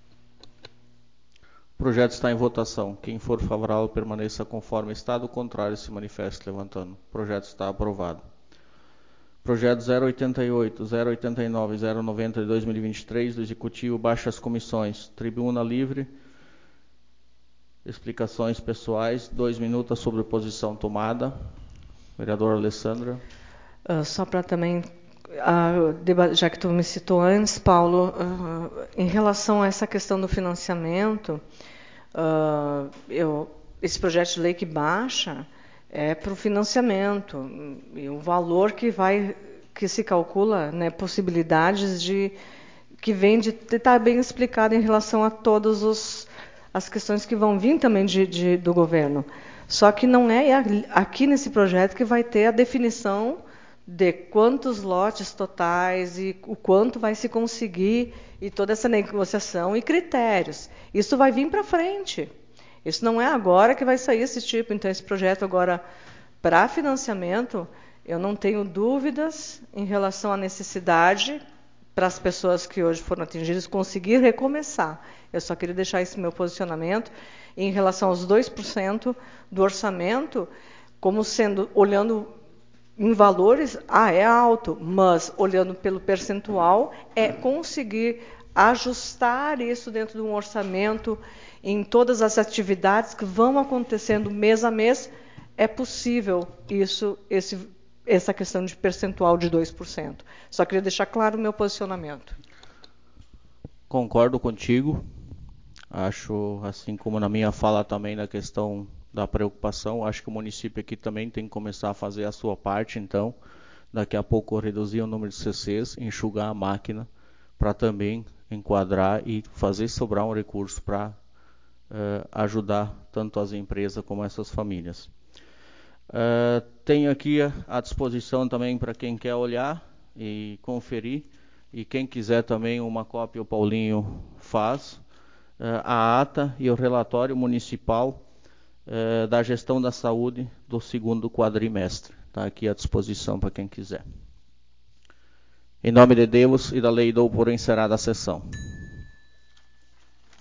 O projeto está em votação. Quem for favorável permaneça conforme está, do contrário se manifeste levantando. O projeto está aprovado. Projeto 088, 089 e 090 de 2023 do Executivo, baixas comissões. Tribuna livre. Explicações pessoais. 2 minutos sobre posição tomada. Vereadora Alessandra. Só para também, já que tu me citou antes, Paulo, em relação a essa questão do financiamento, esse projeto de lei que baixa é para o financiamento, e o valor que se calcula, né, possibilidades que vem de estar bem explicado em relação a todas as questões que vão vir também do governo. Só que não é aqui nesse projeto que vai ter a definição de quantos lotes totais e o quanto vai se conseguir e toda essa negociação e critérios. Isso vai vir para frente. Isso não é agora que vai sair esse tipo. Então, esse projeto agora, para financiamento, eu não tenho dúvidas em relação à necessidade para as pessoas que hoje foram atingidas conseguir recomeçar. Eu só queria deixar esse meu posicionamento em relação aos 2% do orçamento, como sendo, olhando em valores, é alto, mas olhando pelo percentual, é conseguir ajustar isso dentro de um orçamento em todas as atividades que vão acontecendo mês a mês, é possível essa questão de percentual de 2%. Só queria deixar claro o meu posicionamento. Concordo contigo. Acho, assim como na minha fala também na questão da preocupação, acho que o município aqui também tem que começar a fazer a sua parte, então, daqui a pouco reduzir o número de CCs, enxugar a máquina, para também enquadrar e fazer sobrar um recurso para ajudar tanto as empresas como essas famílias. Tenho aqui à disposição também para quem quer olhar e conferir, e quem quiser também uma cópia o Paulinho faz, a ata e o relatório municipal da gestão da saúde do segundo quadrimestre. Está aqui à disposição para quem quiser. Em nome de Deus e da lei, dou por encerrada a sessão.